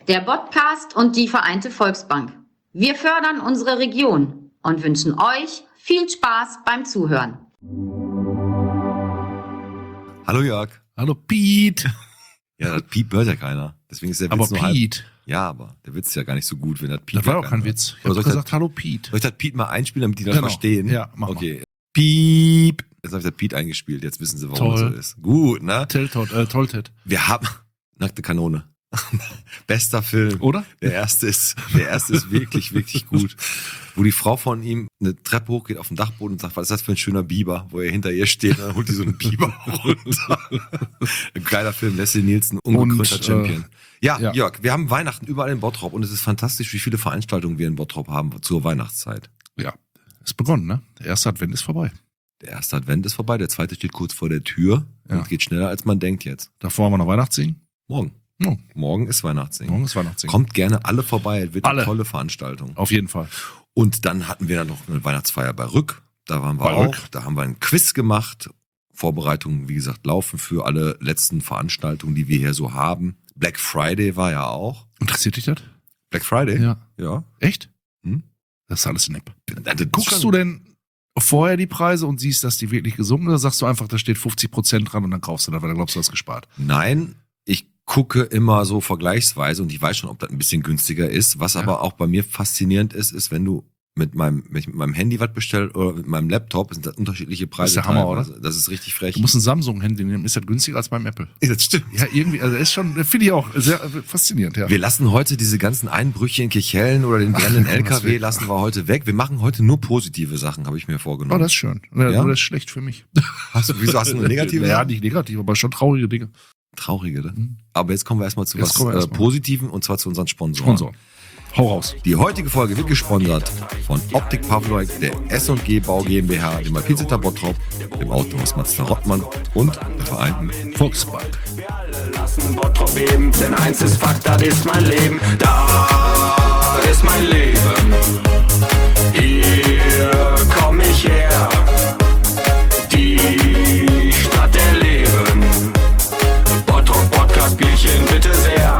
der Podcast und die Vereinte Volksbank. Wir fördern unsere Region und wünschen euch viel Spaß beim Zuhören. Hallo Jörg. Hallo Piet. Ja, das Piet hört ja keiner. Deswegen ist der Witz Aber nur Piet. halb. Ja, aber der Witz ist ja gar nicht so gut, wenn das Piet. Das war ja auch kein keiner Witz. Ich hört. habe gesagt, hallo Piet. Soll ich das Piet mal einspielen, damit die das Genau. verstehen? Ja, mach okay. Piep. Jetzt habe ich das Piet eingespielt. Jetzt wissen sie, warum Toll. es so ist. Gut, ne? Tolltet. Wir haben Nackte Kanone. Bester Film. Oder? Der erste ist wirklich, wirklich gut. Wo die Frau von ihm eine Treppe hochgeht auf den Dachboden und sagt, was ist das für ein schöner Biber, wo er hinter ihr steht und dann holt die so einen Biber runter. Ein geiler Film, Leslie Nielsen, ungekrönter Champion. Ja, Jörg, wir haben Weihnachten überall in Bottrop und es ist fantastisch, wie viele Veranstaltungen wir in Bottrop haben zur Weihnachtszeit. Ja, ist begonnen, ne? Der erste Advent ist vorbei. Der erste Advent ist vorbei, der zweite steht kurz vor der Tür und geht schneller, als man denkt jetzt. Davor haben wir noch Weihnachtssingen. Morgen. Oh. Morgen ist Weihnachtssingen. Morgen ist Weihnachtssingen. Kommt gerne alle vorbei, es wird eine Alle. tolle Veranstaltung. Auf jeden Fall. Und dann hatten wir dann noch eine Weihnachtsfeier bei Rück. Da waren wir Bei auch. Rück. Da haben wir ein Quiz gemacht. Vorbereitungen, wie gesagt, laufen für alle letzten Veranstaltungen, die wir hier so haben. Black Friday war ja auch. Interessiert dich das? Black Friday? Ja. Ja. Echt? Hm? Das ist alles nett. Das ist Guckst du denn vorher die Preise und siehst, dass die wirklich gesunken sind, oder sagst du einfach, da steht 50% dran und dann kaufst du das, weil dann glaubst du, du hast gespart? Nein, ich gucke immer so vergleichsweise und ich weiß schon, ob das ein bisschen günstiger ist. Was aber auch bei mir faszinierend ist, wenn du mit meinem Handy was bestellst oder mit meinem Laptop, sind das unterschiedliche Preise. Das ist der Hammer, teilweise. oder? Das ist richtig frech. Du musst ein Samsung-Handy nehmen, ist das günstiger als beim Apple. Das stimmt. Ja, irgendwie, also ist schon, finde ich auch sehr faszinierend, ja. Wir lassen heute diese ganzen Einbrüche in Kirchhellen oder den brennenden LKW lassen wir heute weg. Wir machen heute nur positive Sachen, habe ich mir Oh, vorgenommen. das ist schön. Ja? Ja? Das ist schlecht für mich. Wieso hast du nur negative? Ja, Sachen? nicht negativ, aber schon traurige Dinge. Traurige, ne? Mhm. Aber jetzt kommen wir erstmal zu Jetzt was kommen wir erst mal. Positiven und zwar zu unseren Sponsoren. Sponsor. Hau raus. Die heutige Folge wird gesponsert von Optik Pavloik, der S&G Bau GmbH, dem Alpinzeta Bottrop, dem Autohaus Mazda Rottmann und der Vereinten Volksbank. Wir alle lassen Bottrop beben, denn eins ist Fakt, das ist mein Leben. Da ist mein Leben. Hier komm ich her. Die Stadt der Leben. Bottrop Podcast Bierchen bitte sehr.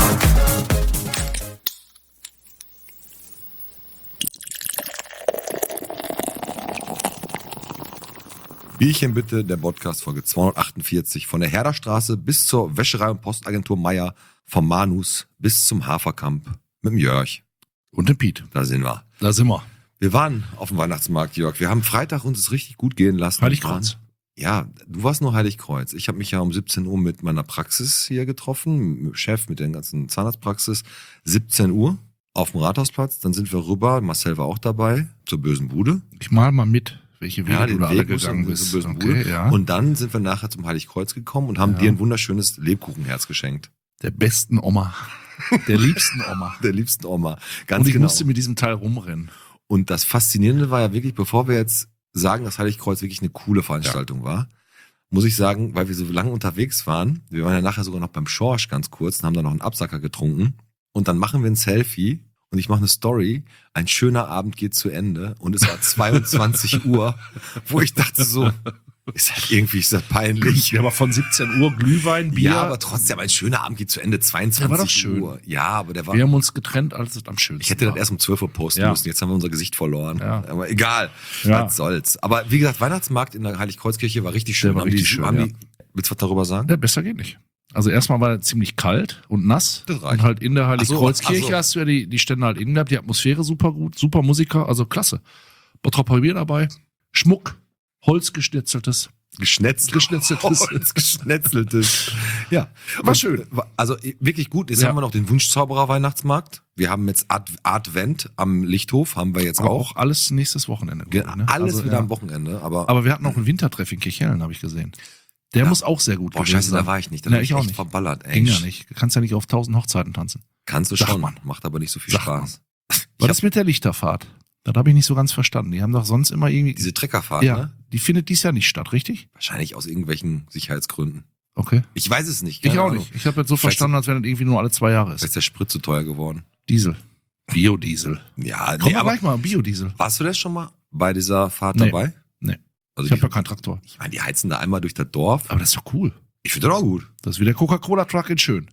Bierchen bitte, der Podcast Folge 248 von der Herderstraße bis zur Wäscherei und Postagentur Meier, vom Manus bis zum Haferkamp mit dem Jörg. Und den Piet. Da sind wir. Da sind wir. Wir waren auf dem Weihnachtsmarkt, Jörg. Wir haben Freitag uns es richtig gut gehen lassen. Heiligkreuz. Ja, du warst nur Heiligkreuz. Ich habe mich ja um 17 Uhr mit meiner Praxis hier getroffen, mit dem Chef, mit der ganzen Zahnarztpraxis. 17 Uhr auf dem Rathausplatz. Dann sind wir rüber, Marcel war auch dabei, zur Bösen Bude. Ich mal mit, welche Wege Ja, du den da alle Weg musst du gegangen zur bist. Bösen Okay, Bude. ja. Und dann sind wir nachher zum Heiligkreuz gekommen und haben dir ein wunderschönes Lebkuchenherz geschenkt. Der besten Oma. Der liebsten Oma. Der liebsten Oma. Ganz Und ich genau. musste mit diesem Teil rumrennen. Und das Faszinierende war ja wirklich, bevor wir jetzt sagen, dass Heiligkreuz wirklich eine coole Veranstaltung war, muss ich sagen, weil wir so lange unterwegs waren, wir waren ja nachher sogar noch beim Schorsch ganz kurz und haben dann noch einen Absacker getrunken und dann machen wir ein Selfie und ich mache eine Story, ein schöner Abend geht zu Ende und es war 22 Uhr, wo ich dachte so, ist das peinlich. Ja, aber von 17 Uhr Glühwein, Bier. Ja, aber trotzdem, ein schöner Abend geht zu Ende, 22 Der war doch schön. Uhr. Ja, aber der war... Wir haben uns getrennt, als es am schönsten Ich hätte das war. erst um 12 Uhr posten Ja. müssen. Jetzt haben wir unser Gesicht verloren. Ja. Aber egal. Ja. Was soll's. Aber wie gesagt, Weihnachtsmarkt in der Heiligkreuzkirche war richtig schön. Der war richtig schön, Willst du was darüber sagen? Ja, besser geht nicht. Also erstmal war er ziemlich kalt und nass. Das reicht. Und halt in der Heiligkreuzkirche Ach so. hast du ja die Stände halt innen gehabt, die Atmosphäre super gut, super Musiker, also klasse. Bottroper Bier dabei, Schmuck, Holzgeschnitzeltes. Geschnetzeltes. Geschnetzeltes. Ja. War Und, schön. Also wirklich gut. Jetzt Ja. haben wir noch den Wunschzauberer Weihnachtsmarkt. Wir haben jetzt Advent am Lichthof, haben wir jetzt Aber auch. auch alles nächstes Wochenende. Alles ne? Also, wieder ja. am Wochenende. Aber wir hatten auch ein Wintertreff in Kirchhellen, habe ich gesehen. Der muss auch sehr gut Boah, gewesen scheiße, sein. da war ich nicht. Da Ja, bin ich ich auch echt nicht. verballert. Ey. Ging ja nicht. Du kannst ja nicht auf 1000 Hochzeiten tanzen. Kannst du Sagt schon. man. Macht aber nicht so viel Sagt Spaß. Was ist mit der Lichterfahrt? Das habe ich nicht so ganz verstanden. Die haben doch sonst immer irgendwie... Diese Treckerfahrt, ja, ne? die findet dies Jahr nicht statt, richtig? Wahrscheinlich aus irgendwelchen Sicherheitsgründen. Okay. Ich weiß es nicht. Ich keine auch Ahnung. nicht. Ich habe jetzt so Vielleicht verstanden, als wenn das irgendwie nur alle 2 Jahre Vielleicht ist. ist der Sprit zu teuer geworden. Diesel. Biodiesel. Ja, Komm mal aber gleich mal, Biodiesel. warst du das schon mal bei dieser Fahrt Nee. dabei? Nee. Also Ich habe ja keinen Traktor. ich meine, die heizen da einmal durch das Dorf. Aber das ist doch cool. Ich finde das auch gut. Das ist wie der Coca-Cola-Truck in schön.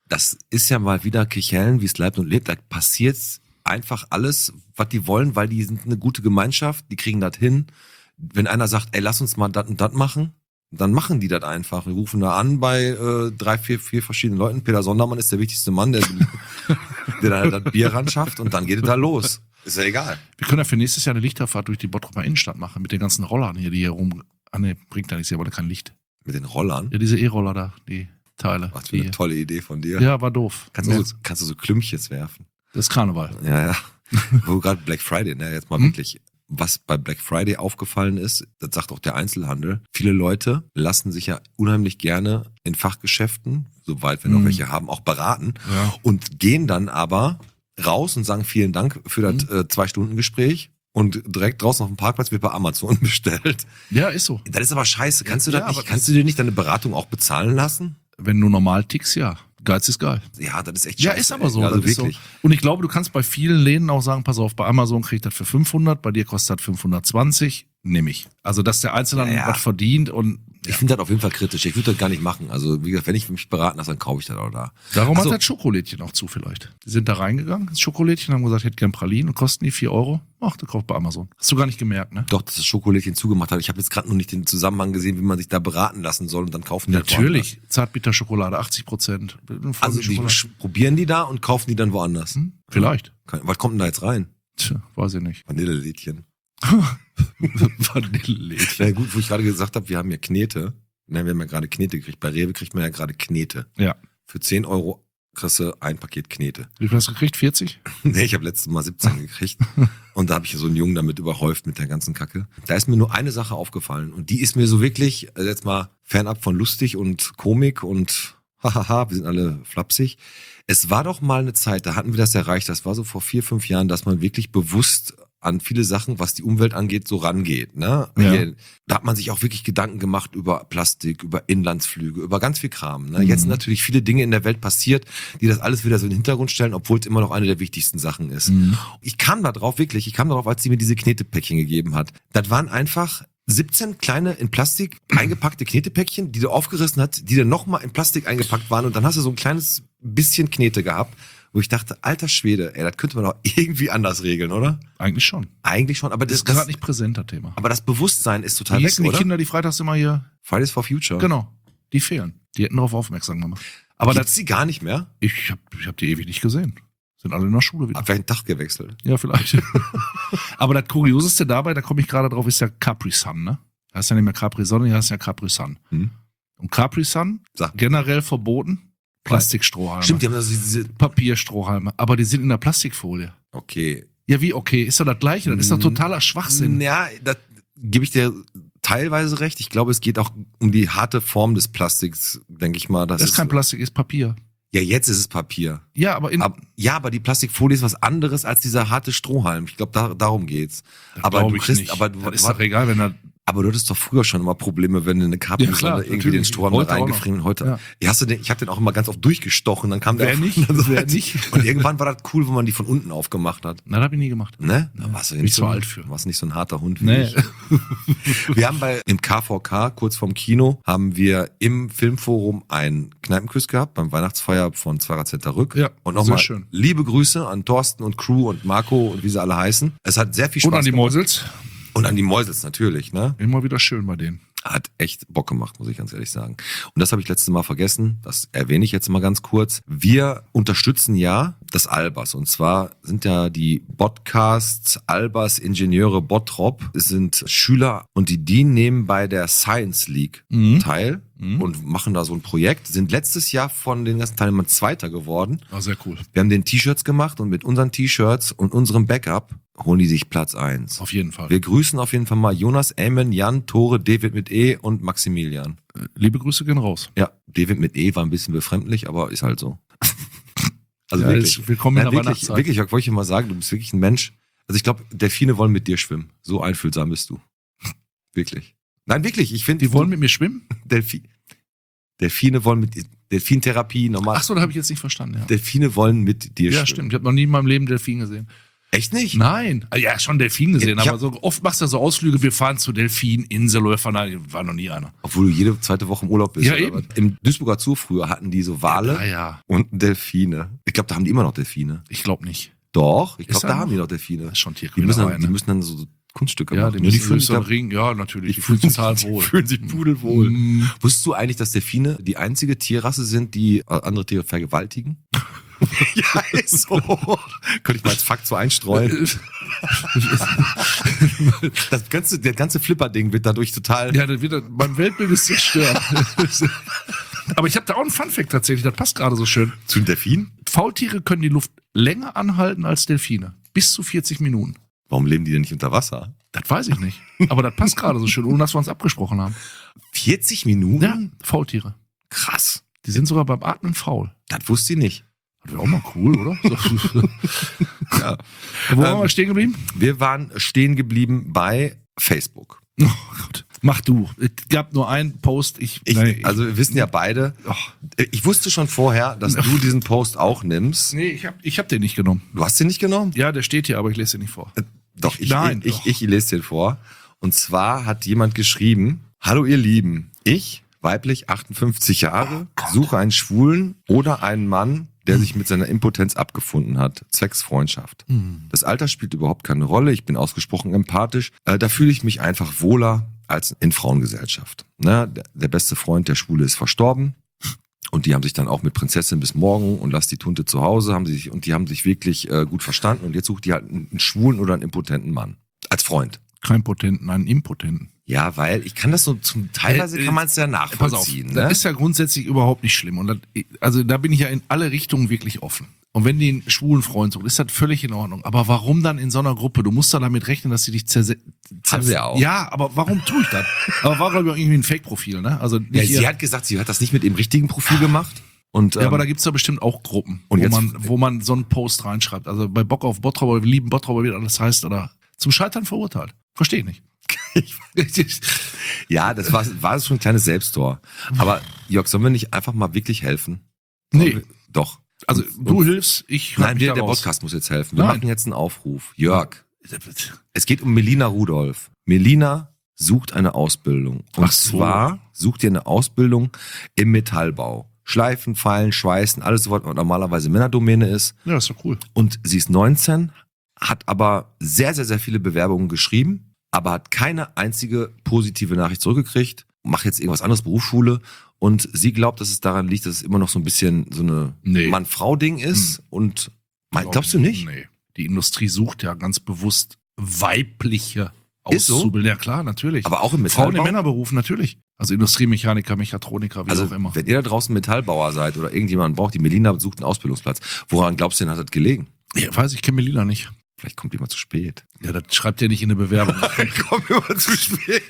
das ist ja mal wieder Kichellen, wie es bleibt und lebt. Da passiert einfach alles, was die wollen, weil die sind eine gute Gemeinschaft, die kriegen das hin. Wenn einer sagt, ey, lass uns mal das und das machen, dann machen die das einfach. Wir rufen da an bei 3, 4 verschiedenen Leuten. Peter Sondermann ist der wichtigste Mann, der da das Bier ran schafft und dann geht es da los. Ist ja egal. Wir können ja für nächstes Jahr eine Lichterfahrt durch die Bottroper Innenstadt machen mit den ganzen Rollern hier, die hier rum. Ah ne, bringt da nichts, aber kein Licht. Mit den Rollern? Ja, diese E-Roller da, die Teile. Was für eine tolle Idee von dir. Ja, war doof. Kannst du so Klümpchens werfen? Das ist Karneval. Ja. Wo gerade Black Friday, ne, jetzt mal wirklich, was bei Black Friday aufgefallen ist, das sagt auch der Einzelhandel, viele Leute lassen sich ja unheimlich gerne in Fachgeschäften, soweit wir noch welche haben, auch beraten und gehen dann aber raus und sagen vielen Dank für das 2-Stunden-Gespräch und direkt draußen auf dem Parkplatz wird bei Amazon bestellt. Ja, ist so. Das ist aber scheiße. Kannst du Ja, nicht? Kannst du dir nicht deine Beratung auch bezahlen lassen? Wenn du normal tickst, ja. Geiz ist geil. Ja, das ist echt Ja, scheiße. ist aber so. Also das ist wirklich. so. Und ich glaube, du kannst bei vielen Läden auch sagen, pass auf, bei Amazon krieg ich das für 500, bei dir kostet das 520, nehme ich. Also, dass der Einzelhandel Ja. was verdient und Ich finde das auf jeden Fall kritisch. Ich würde das gar nicht machen. Also, wie gesagt, wenn ich mich beraten lasse, dann kaufe ich das auch da. darum Also- hat das Schokolädchen auch zu vielleicht. Die sind da reingegangen, ins Schokolädchen, haben gesagt, ich hätte gern Pralinen und kosten die 4 Euro. Ach, du kaufst bei Amazon. Hast du gar nicht gemerkt, ne? Doch, dass das Schokolädchen zugemacht hat. Ich habe jetzt gerade noch nicht den Zusammenhang gesehen, wie man sich da beraten lassen soll und dann kaufen die das Natürlich. Zartbitterschokolade, 80%. woanders. Also, die probieren die da und kaufen die dann woanders. Vielleicht. Was kommt denn da jetzt rein? Tja, weiß ich nicht. Vanillelädchen. Vanillelädchen. Na gut, wo ich gerade gesagt habe, wir haben ja Knete. Ne, wir haben ja gerade Knete gekriegt. Bei Rewe kriegt man ja gerade Knete. Ja. Für 10 Euro kriegst du ein Paket Knete. Wie viel hast du gekriegt? 40? Nee, ich habe letztes Mal 17 gekriegt. Und da habe ich so einen Jungen damit überhäuft mit der ganzen Kacke. Da ist mir nur eine Sache aufgefallen. Und die ist mir so wirklich, also jetzt mal fernab von lustig und Komik und hahaha, wir sind alle flapsig. Es war doch mal eine Zeit, da hatten wir das erreicht, das war so vor 4, 5 Jahren, dass man wirklich bewusst an viele Sachen, was die Umwelt angeht, so rangeht. Ne? Ja. Hier, da hat man sich auch wirklich Gedanken gemacht über Plastik, über Inlandsflüge, über ganz viel Kram. Ne? Jetzt sind natürlich viele Dinge in der Welt passiert, die das alles wieder so in den Hintergrund stellen, obwohl es immer noch eine der wichtigsten Sachen ist. Ich kam da drauf, als sie mir diese Knetepäckchen gegeben hat. Das waren einfach 17 kleine in Plastik eingepackte Knetepäckchen, die du aufgerissen hast, die dann nochmal in Plastik eingepackt waren und dann hast du so ein kleines bisschen Knete gehabt, wo ich dachte, alter Schwede, ey, das könnte man doch irgendwie anders regeln, oder? Eigentlich schon. Eigentlich schon, aber Das ist gerade nicht präsenter Thema. aber das Bewusstsein ist total Wie weg, hießen die oder? Kinder, die freitags immer hier... Fridays for Future. Genau, die fehlen. Die hätten darauf aufmerksam gemacht. Aber Gibt's sie gar nicht mehr? ich hab die ewig nicht gesehen. Sind alle in der Schule wieder. Hab vielleicht einen Tag gewechselt. Ja, vielleicht. Aber das Kurioseste dabei, da komme ich gerade drauf, ist ja Capri Sun, ne? Heißt ja nicht mehr Capri Sonne, heißt ja Capri Sun. Hm? Und Capri Sun, Sag. generell verboten, Plastikstrohhalme. Stimmt, die haben also diese, Papierstrohhalme, aber die sind in der Plastikfolie. okay. Ja, wie okay? Ist doch das Gleiche, das ist doch totaler Schwachsinn. Ja, da gebe ich dir teilweise recht. Ich glaube, es geht auch um die harte Form des Plastiks, denke ich mal. Das ist kein Plastik, ist Papier. Ja, jetzt ist es Papier. Ja, aber Aber die Plastikfolie ist was anderes als dieser harte Strohhalm. Ich glaube, darum geht's. Aber glaub du ich kriegst, nicht. aber Das ist doch egal, wenn da aber du hattest doch früher schon immer Probleme, wenn du eine Capri Ja, klar, irgendwie natürlich. den Strohhalm da Heute auch reingefriemelt. noch. Heute. Ja. Ich hab den auch immer ganz oft durchgestochen, dann kam der Wer auf nicht? der anderen Wer Seite. nicht? Und irgendwann war das cool, wenn man die von unten aufgemacht hat. Na, das hab ich nie gemacht. Ne? Da warst du bin ich zu alt für. Warst nicht so ein harter Hund wie Nee. ich. Wir haben im KVK, kurz vorm Kino, haben wir im Filmforum ein Kneipenquiz gehabt, beim Weihnachtsfeier von Zwarer Rück. Ja, und sehr nochmal schön. liebe Grüße an Thorsten und Crew und Marco und wie sie alle heißen. Es hat sehr viel Spaß Und an die gemacht. Mäusels. Und an die Mäusels natürlich, ne? Immer wieder schön bei denen. Hat echt Bock gemacht, muss ich ganz ehrlich sagen. Und das habe ich letztes Mal vergessen, das erwähne ich jetzt mal ganz kurz. Wir unterstützen ja das Albers. Und zwar sind ja die Podcasts Albers Ingenieure Bottrop. Es sind Schüler und die nehmen bei der Science League teil und machen da so ein Projekt. Sind letztes Jahr von den ganzen Teilnehmern Zweiter geworden. War sehr cool. Wir haben den T-Shirts gemacht und mit unseren T-Shirts und unserem Backup holen die sich Platz 1. Auf jeden Fall. Wir grüßen auf jeden Fall mal Jonas, Eamon, Jan, Tore, David mit E und Maximilian. Liebe Grüße gehen raus. Ja, David mit E war ein bisschen befremdlich, aber ist halt so. Also Ja, wirklich. ist willkommen in der wirklich, Weihnachtszeit. wirklich, ich wollte dir mal sagen, du bist wirklich ein Mensch. Also ich glaube, Delfine wollen mit dir schwimmen. So einfühlsam bist du. Wirklich. Nein, wirklich. Ich finde, Die wollen mit mir schwimmen? Delfine wollen mit Delfintherapie normal. Ach so, da habe ich jetzt nicht verstanden. Ja, Delfine wollen mit dir ja schwimmen. stimmt. Ich habe noch nie in meinem Leben Delfin gesehen. Echt nicht? Nein. Ja, schon Delfin gesehen, Ich aber so oft machst du ja so Ausflüge, wir fahren zu Delfininsel oder war noch nie einer. Obwohl du jede zweite Woche im Urlaub bist. Ja, oder eben. was? Im Duisburger Zoo früher hatten die so Wale Ja. und Delfine. Ich glaube, da haben die immer noch Delfine. Ich glaube nicht. Doch, ich Ist glaube, da da haben noch? die noch Delfine. Das ist schon Die müssen, Tierquälerei, die ne? müssen dann so Kunststücke Ja, machen. die fühlen müssen sich so einen da- Ring, ja, natürlich. Die fühlen sich total wohl. Die fühlen sich pudelwohl. Mm. Wusstest du eigentlich, dass Delfine die einzige Tierrasse sind, die andere Tiere vergewaltigen? Ja, ist so. Könnte ich mal als Fakt so einstreuen. Der ganze Flipper-Ding wird dadurch total... Ja, mein Weltbild ist zerstört. Aber ich habe da auch einen Funfact tatsächlich, das passt gerade so schön. Zu den Delfinen? Faultiere können die Luft länger anhalten als Delfine. Bis zu 40 Minuten. Warum leben die denn nicht unter Wasser? Das weiß ich nicht. Aber das passt gerade so schön, ohne dass wir uns abgesprochen haben. 40 Minuten? Ja, Faultiere. Krass. Die sind sogar beim Atmen faul. Das wusste ich nicht. Das wäre auch mal cool, oder? Ja. Wo waren wir stehen geblieben? Wir waren stehen geblieben bei Facebook. Oh Gott. Mach du. Es gab nur einen Post. Also wir wissen ja beide, ich wusste schon vorher, dass du diesen Post auch nimmst. Nee, ich hab den nicht genommen. Du hast den nicht genommen? Ja, der steht hier, aber ich lese den nicht vor. Doch, Nein. ich lese den vor. Und zwar hat jemand geschrieben: Hallo ihr Lieben, ich, weiblich 58 Jahre, suche einen Schwulen oder einen Mann, der sich mit seiner Impotenz abgefunden hat, zwecks Freundschaft. Das Alter spielt überhaupt keine Rolle, ich bin ausgesprochen empathisch, da fühle ich mich einfach wohler als in Frauengesellschaft. Ne? Der beste Freund der Schwule ist verstorben. Und die haben sich dann auch mit Prinzessin bis morgen und lass die Tunte zu Hause, die haben sich wirklich gut verstanden. Und jetzt sucht die halt einen schwulen oder einen impotenten Mann. Als Freund. Kein Potenten, einen Impotenten. Ja, weil ich kann das so teilweise kann man es ja Pass auf, nachvollziehen. das Ne? ist ja grundsätzlich überhaupt nicht schlimm. Und also da bin ich ja in alle Richtungen wirklich offen. Und wenn die einen schwulen Freund sucht, ist das völlig in Ordnung. Aber warum dann in so einer Gruppe? Du musst da damit rechnen, dass sie dich Haben sie ja auch. Ja, aber warum tue ich das? Aber war, glaube ich, auch irgendwie ein Fake-Profil, ne? Also nicht Ja, ihr- sie hat gesagt, sie hat das nicht mit dem richtigen Profil gemacht. Und, Ja, aber da gibt's da bestimmt auch Gruppen, Und wo man so einen Post reinschreibt. Also bei Bock auf Bottrop oder wir lieben Bottrop oder wie das alles heißt, oder zum Scheitern verurteilt. Verstehe ich nicht. ja, das war schon ein kleines Selbsttor. Aber Jörg, sollen wir nicht einfach mal wirklich helfen? Nee. Doch. Also Und- du hilfst, ich Nein, mich da der raus. Podcast muss jetzt helfen. Wir Nein. machen jetzt einen Aufruf. Jörg, es geht um Melina Rudolph. Melina sucht eine Ausbildung. Und Ach so. zwar sucht ihr eine Ausbildung im Metallbau. Schleifen, Feilen, Schweißen, alles so, was normalerweise Männerdomäne ist. Ja, ist doch cool. Und sie ist 19, hat aber sehr, sehr, sehr viele Bewerbungen geschrieben, aber hat keine einzige positive Nachricht zurückgekriegt. Macht jetzt irgendwas anderes, Berufsschule. Und sie glaubt, dass es daran liegt, dass es immer noch so ein bisschen so eine Nee. Mann-Frau-Ding ist. Und glaubst du nicht? Nee. Die Industrie sucht ja ganz bewusst weibliche Ist so? Auszubildende. Ja klar, natürlich. Aber auch im Frauen in Metallbau? Männerberufen, natürlich. Also Industriemechaniker, Mechatroniker, wie Also, auch immer. wenn ihr da draußen Metallbauer seid oder irgendjemanden braucht, die Melina sucht einen Ausbildungsplatz. Woran glaubst du denn, hat das gelegen? Ja, weiß ich, kenne Melina nicht. Vielleicht kommt die mal zu spät. Ja, das schreibt ihr nicht in eine Bewerbung. Kommt immer zu spät.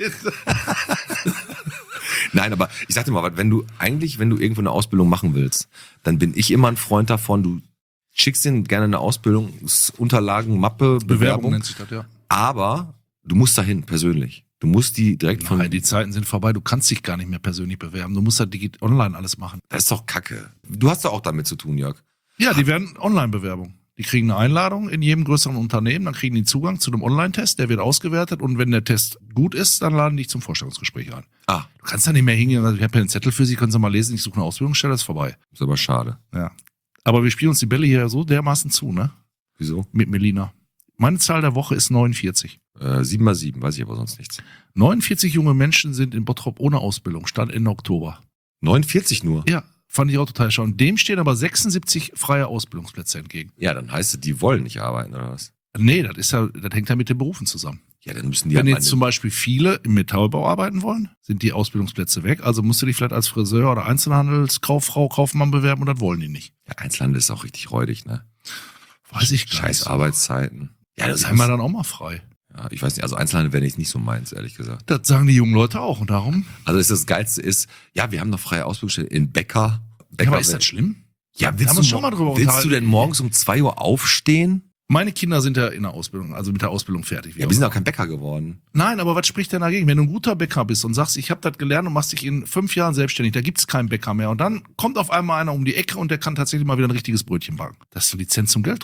Nein, aber ich sag dir mal, wenn du irgendwo eine Ausbildung machen willst, dann bin ich immer ein Freund davon, du schickst denen gerne eine Ausbildungsunterlagen, Mappe, Bewerbung, nennt sich das, ja. aber du musst dahin persönlich. Du musst die direkt von... Nein, die Zeiten sind vorbei. Du kannst dich gar nicht mehr persönlich bewerben. Du musst halt online alles machen. Das ist doch Kacke. Du hast doch auch damit zu tun, Jörg. Ja, die werden Online-Bewerbung. Die kriegen eine Einladung in jedem größeren Unternehmen, dann kriegen die Zugang zu einem Online-Test, der wird ausgewertet und wenn der Test gut ist, dann laden die dich zum Vorstellungsgespräch ein. Ah, Du kannst da nicht mehr hingehen, also ich habe ja einen Zettel für Sie, können Sie mal lesen, ich suche eine Ausbildungsstelle, ist vorbei. ist aber schade. Ja. Aber wir spielen uns die Bälle hier so dermaßen zu, ne? Wieso? Mit Melina. Meine Zahl der Woche ist 49. 7x7, weiß ich aber sonst nichts. 49 junge Menschen sind in Bottrop ohne Ausbildung, Stand Ende Oktober. 49 nur? Ja, fand ich auch total erstaunlich. Dem stehen aber 76 freie Ausbildungsplätze entgegen. Ja, dann heißt es, die wollen nicht arbeiten, oder was? Nee, das hängt ja mit den Berufen zusammen. Ja, dann müssen die Wenn halt jetzt zum Beispiel viele im Metallbau arbeiten wollen, sind die Ausbildungsplätze weg. Also musst du dich vielleicht als Friseur oder Einzelhandelskauffrau, Kaufmann bewerben und das wollen die nicht. Ja, Einzelhandel ist auch richtig räudig, ne? Weiß ich gar Scheiß nicht. Arbeitszeiten. Ja, Das haben wir dann auch mal frei. ja, ich weiß nicht, also Einzelhandel wäre nicht so meins, ehrlich gesagt. Das sagen die jungen Leute auch und darum. Also das Geilste ist, ja, wir haben noch freie Ausbildungsstellen in Bäcker. Ja, aber ist das schlimm? Ja, Wir willst haben du, uns schon mal drüber willst du unterhalten. denn morgens um 2 Uhr aufstehen? Meine Kinder sind ja in der Ausbildung, also mit der Ausbildung fertig. Ja, wir sind auch kein Bäcker geworden. Nein, aber was spricht denn dagegen? Wenn du ein guter Bäcker bist und sagst, ich habe das gelernt und machst dich in 5 Jahren selbstständig, da gibt's keinen Bäcker mehr. Und dann kommt auf einmal einer um die Ecke und der kann tatsächlich mal wieder ein richtiges Brötchen backen. Das ist eine Lizenz zum Gelddrucken.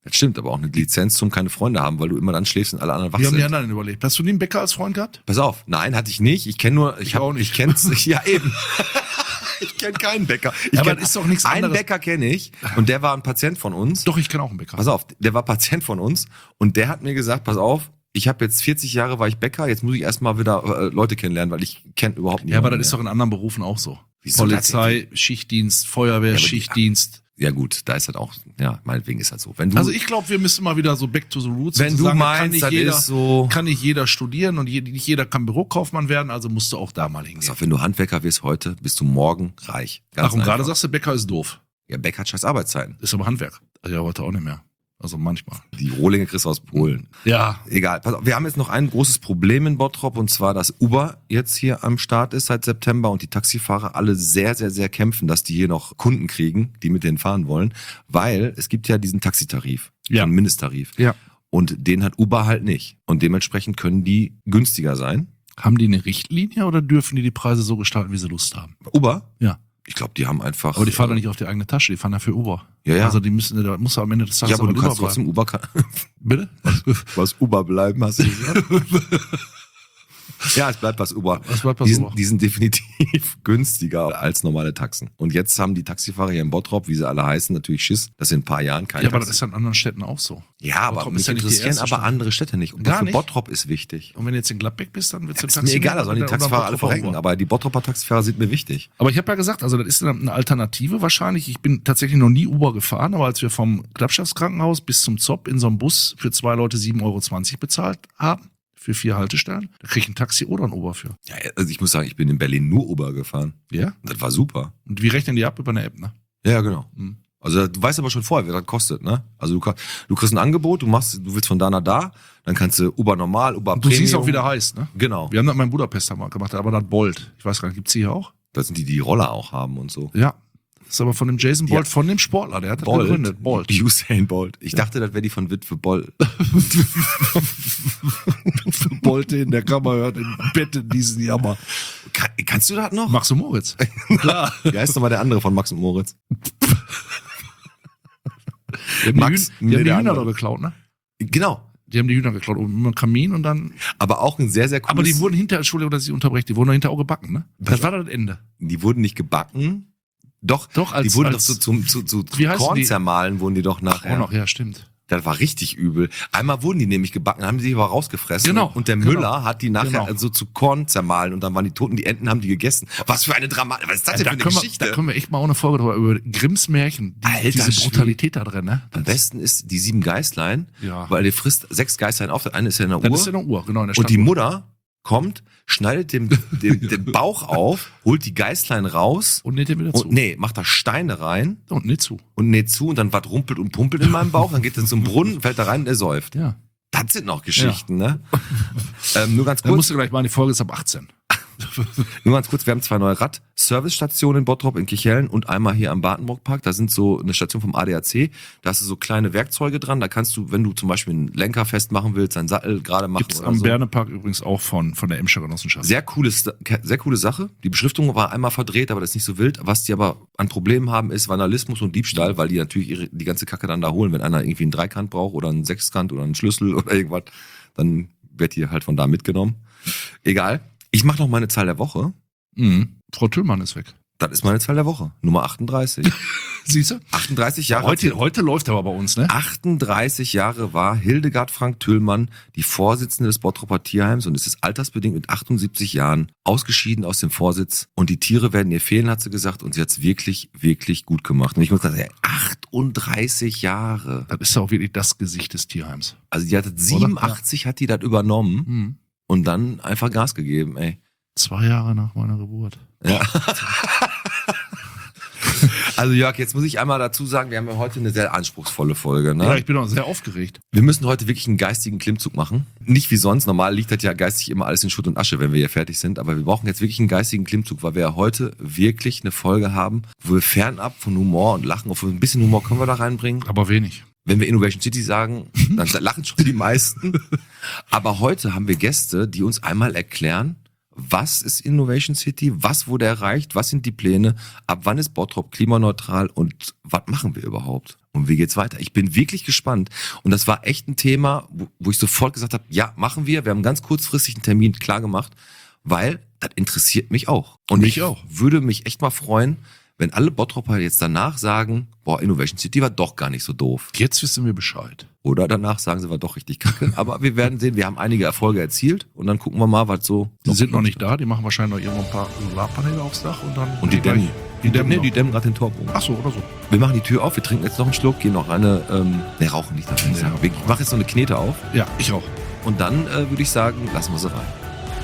Das stimmt, aber auch eine Lizenz zum keine Freunde haben, weil du immer dann schläfst und alle anderen wach Wie haben die sind. anderen überlebt? Hast du nie einen Bäcker als Freund gehabt? Pass auf, nein, hatte ich nicht. Ich kenne nur, Ich auch nicht. Ich kenn's, ja eben. Ich kenne keinen Bäcker. Ich Aber kenn, das ist doch nichts einen anderes. Bäcker kenne ich und der war ein Patient von uns. Doch, ich kenne auch einen Bäcker. Pass auf, der war Patient von uns und der hat mir gesagt, pass auf, ich habe jetzt 40 Jahre war ich Bäcker, jetzt muss ich erstmal wieder Leute kennenlernen, weil ich kenne überhaupt niemanden. Ja, aber das mehr. ist doch in anderen Berufen auch so. Wieso das Polizei, Schichtdienst, Feuerwehr, aber die- Schichtdienst. Ja gut, da ist halt auch, ja, meinetwegen ist halt so. Wenn du, Also ich glaube, wir müssen mal wieder so back to the roots. wenn du sozusagen, meinst, das ist so, kann nicht jeder studieren und nicht jeder kann Bürokaufmann werden, also musst du auch da mal pass hingehen. auf, wenn du Handwerker wirst heute, bist du morgen reich. Ganz Ach, und gerade einfach. sagst du, Bäcker ist doof. Ja, Bäcker hat scheiß Arbeitszeiten. Ist aber Handwerk. Also ja, heute auch nicht mehr. Also manchmal. Die Rohlinge kriegst du aus Polen. Ja. Egal. Pass auf, wir haben jetzt noch ein großes Problem in Bottrop und zwar, dass Uber jetzt hier am Start ist seit September und die Taxifahrer alle sehr, sehr, sehr kämpfen, dass die hier noch Kunden kriegen, die mit denen fahren wollen, weil es gibt ja diesen Taxitarif, Ja. einen Mindesttarif. Ja. Und den hat Uber halt nicht. Und dementsprechend können die günstiger sein. Haben die eine Richtlinie oder dürfen die Preise so gestalten, wie sie Lust haben? Uber? Ja. Ich glaube, die haben einfach. Aber die fahren doch nicht auf die eigene Tasche, die fahren ja für Uber. Ja, ja. Also die müssen, da muss am Ende des Tages Ja, aber du immer kannst trotzdem Uber, Bitte? was Uber bleiben, hast du gesagt? Ja, es bleibt was Uber. Was bleibt was die sind, Uber? Die sind definitiv günstiger als normale Taxen. Und jetzt haben die Taxifahrer hier in Bottrop, wie sie alle heißen, natürlich Schiss, dass in ein paar Jahren keine Ja, aber das Taxi- ist ja in anderen Städten auch so. Ja, aber Bottrop mich ist ja nicht die interessieren erste aber Stadt. andere Städte nicht. Und Gar dafür nicht? Bottrop ist wichtig. Und wenn du jetzt in Gladbeck bist, dann wird's im Ist Taxi. mir egal, da sollen die oder Taxifahrer alle Bottroper verrecken. Uber. Aber die Bottroper Taxifahrer sind mir wichtig. Aber ich habe ja gesagt, also das ist eine Alternative wahrscheinlich. Ich bin tatsächlich noch nie Uber gefahren, aber als wir vom Klappschaftskrankenhaus bis zum Zopp in so einem Bus für 2 Leute 7,20 € bezahlt haben, für 4 Haltestellen, da krieg ich ein Taxi oder ein Uber für. Ja, also ich muss sagen, ich bin in Berlin nur Uber gefahren. Ja? Das war super. Und wie rechnen die ab über eine App, ne? Ja, genau. Hm. Also du weißt aber schon vorher, was das kostet, ne? Also du kriegst ein Angebot, du willst von da nach da, dann kannst du Uber normal, Uber Und du Premium. siehst auch, wie der heißt, ne? Genau. Wir haben das in Budapest mal gemacht, aber das Bolt. Ich weiß gar nicht, gibt's die hier auch? Das sind die Roller auch haben und so. Ja. Das ist aber von dem Jason Bolt, Ja. von dem Sportler, der hat das gegründet. Bolt. Usain Bolt. Ich dachte, das wäre die von Witwe Boll. Bolt in der Kammer hört im Bett in diesen Jammer. Kannst du das noch? Max und Moritz. Klar. Wie heißt nochmal der andere von Max und Moritz? Die haben Max, die, Hühner, die der Hühner andere. doch geklaut, ne? Genau. Die haben die Hühner geklaut um einen Kamin und dann. Aber auch ein sehr, sehr cooles... Aber die wurden hinter, Entschuldigung, dass ich unterbreche, die wurden doch hinterher auch gebacken, ne? Das war das Ende. Die wurden nicht gebacken. Doch, Doch, als- die wurden als- doch zu Wie heißen Korn die? zermahlen, wurden die doch Auch nachher. noch, ja, stimmt. Das war richtig übel. Einmal wurden die nämlich gebacken, haben die sich aber rausgefressen. Genau, Und der genau. Müller hat die nachher Genau. so zu Korn zermahlen und dann waren die Toten, die Enten haben die gegessen. Was für eine Dramatik. Was ist das denn für eine Geschichte? Da können wir echt mal auch eine Folge drüber über Grimms Märchen. Alter Diese Schwede. Brutalität da drin, ne? Am besten ist die 7 Geißlein, Ja. weil die frisst 6 Geißlein auf. Das eine ist ja in der Das Uhr. ist ja eine Uhr, genau. In der Und die Standuhr. Mutter kommt, schneidet den Bauch auf, holt die Geißlein raus Und näht den wieder zu. und macht da Steine rein Und nicht zu. und näht zu und dann was rumpelt und pumpelt in meinem Bauch. Dann geht er zum Brunnen, fällt da rein und er säuft. Ja. Das sind noch Geschichten, ne? Nur ganz Dann kurz. musst du gleich mal, die Folge ist ab 18. Nur ganz kurz, wir haben 2 neue Rad-Service-Stationen in Bottrop in Kirchhellen und einmal hier am Badenburgpark. Da sind so eine Station vom ADAC. Da hast du so kleine Werkzeuge dran. Da kannst du, wenn du zum Beispiel einen Lenker festmachen willst, einen Sattel gerade machen Gibt's oder am so. Bernepark übrigens auch von der Emscher Genossenschaft. Sehr coole Sache. Die Beschriftung war einmal verdreht, aber das ist nicht so wild. Was die aber an Problemen haben, ist Vandalismus und Diebstahl, weil die natürlich die ganze Kacke dann da holen. Wenn einer irgendwie einen Dreikant braucht oder einen Sechskant oder einen Schlüssel oder irgendwas, dann wird die halt von da mitgenommen. Egal. Ich mache noch meine Zahl der Woche. Mhm. Frau Tüllmann ist weg. Das ist meine Zahl der Woche. Nummer 38. Siehst du? 38 Jahre. Heute läuft aber bei uns, ne? 38 Jahre war Hildegard Frank Tüllmann die Vorsitzende des Bottroper Tierheims und es ist altersbedingt mit 78 Jahren ausgeschieden aus dem Vorsitz und die Tiere werden ihr fehlen, hat sie gesagt und sie hat es wirklich, wirklich gut gemacht. Und ich muss sagen, 38 Jahre. Das ist ja auch wirklich das Gesicht des Tierheims. Also die hat 87, hat die das übernommen Mhm. und dann einfach Gas gegeben, ey. 2 Jahre nach meiner Geburt. Ja. Also Jörg, jetzt muss ich einmal dazu sagen, wir haben ja heute eine sehr anspruchsvolle Folge. Ne? Ja, ich bin auch sehr aufgeregt. Wir müssen heute wirklich einen geistigen Klimmzug machen. Nicht wie sonst, normal liegt das ja geistig immer alles in Schutt und Asche, wenn wir hier fertig sind. Aber wir brauchen jetzt wirklich einen geistigen Klimmzug, weil wir ja heute wirklich eine Folge haben, wo wir fernab von Humor und Lachen, auf ein bisschen Humor können wir da reinbringen. Aber wenig. Wenn wir Innovation City sagen, dann lachen schon die meisten. Aber heute haben wir Gäste, die uns einmal erklären, was ist Innovation City, was wurde erreicht, was sind die Pläne, ab wann ist Bottrop klimaneutral und was machen wir überhaupt? Und wie geht's weiter? Ich bin wirklich gespannt. Und das war echt ein Thema, wo ich sofort gesagt habe, ja, machen wir. Wir haben ganz kurzfristig einen Termin klar gemacht, weil das interessiert mich auch. Und Mich ich auch. würde mich echt mal freuen, wenn alle Bottropper jetzt danach sagen, boah, Innovation City war doch gar nicht so doof. Jetzt wissen wir Bescheid. Oder danach sagen sie, war doch richtig kacke. Aber wir werden sehen, wir haben einige Erfolge erzielt und dann gucken wir mal, was so... Die sind noch nicht da, die machen wahrscheinlich noch irgendwo ein paar Solarpaneele aufs Dach und dann... Und die dämmen. Die dämmen noch. Die dämmen gerade den Torbogen. Ach so, oder so. Wir machen die Tür auf, wir trinken jetzt noch einen Schluck, gehen noch eine... rauchen nicht, darf ich nicht sagen. Ich mache jetzt noch eine Knete auf Ja, ich auch. und dann würde ich sagen, lassen wir sie rein.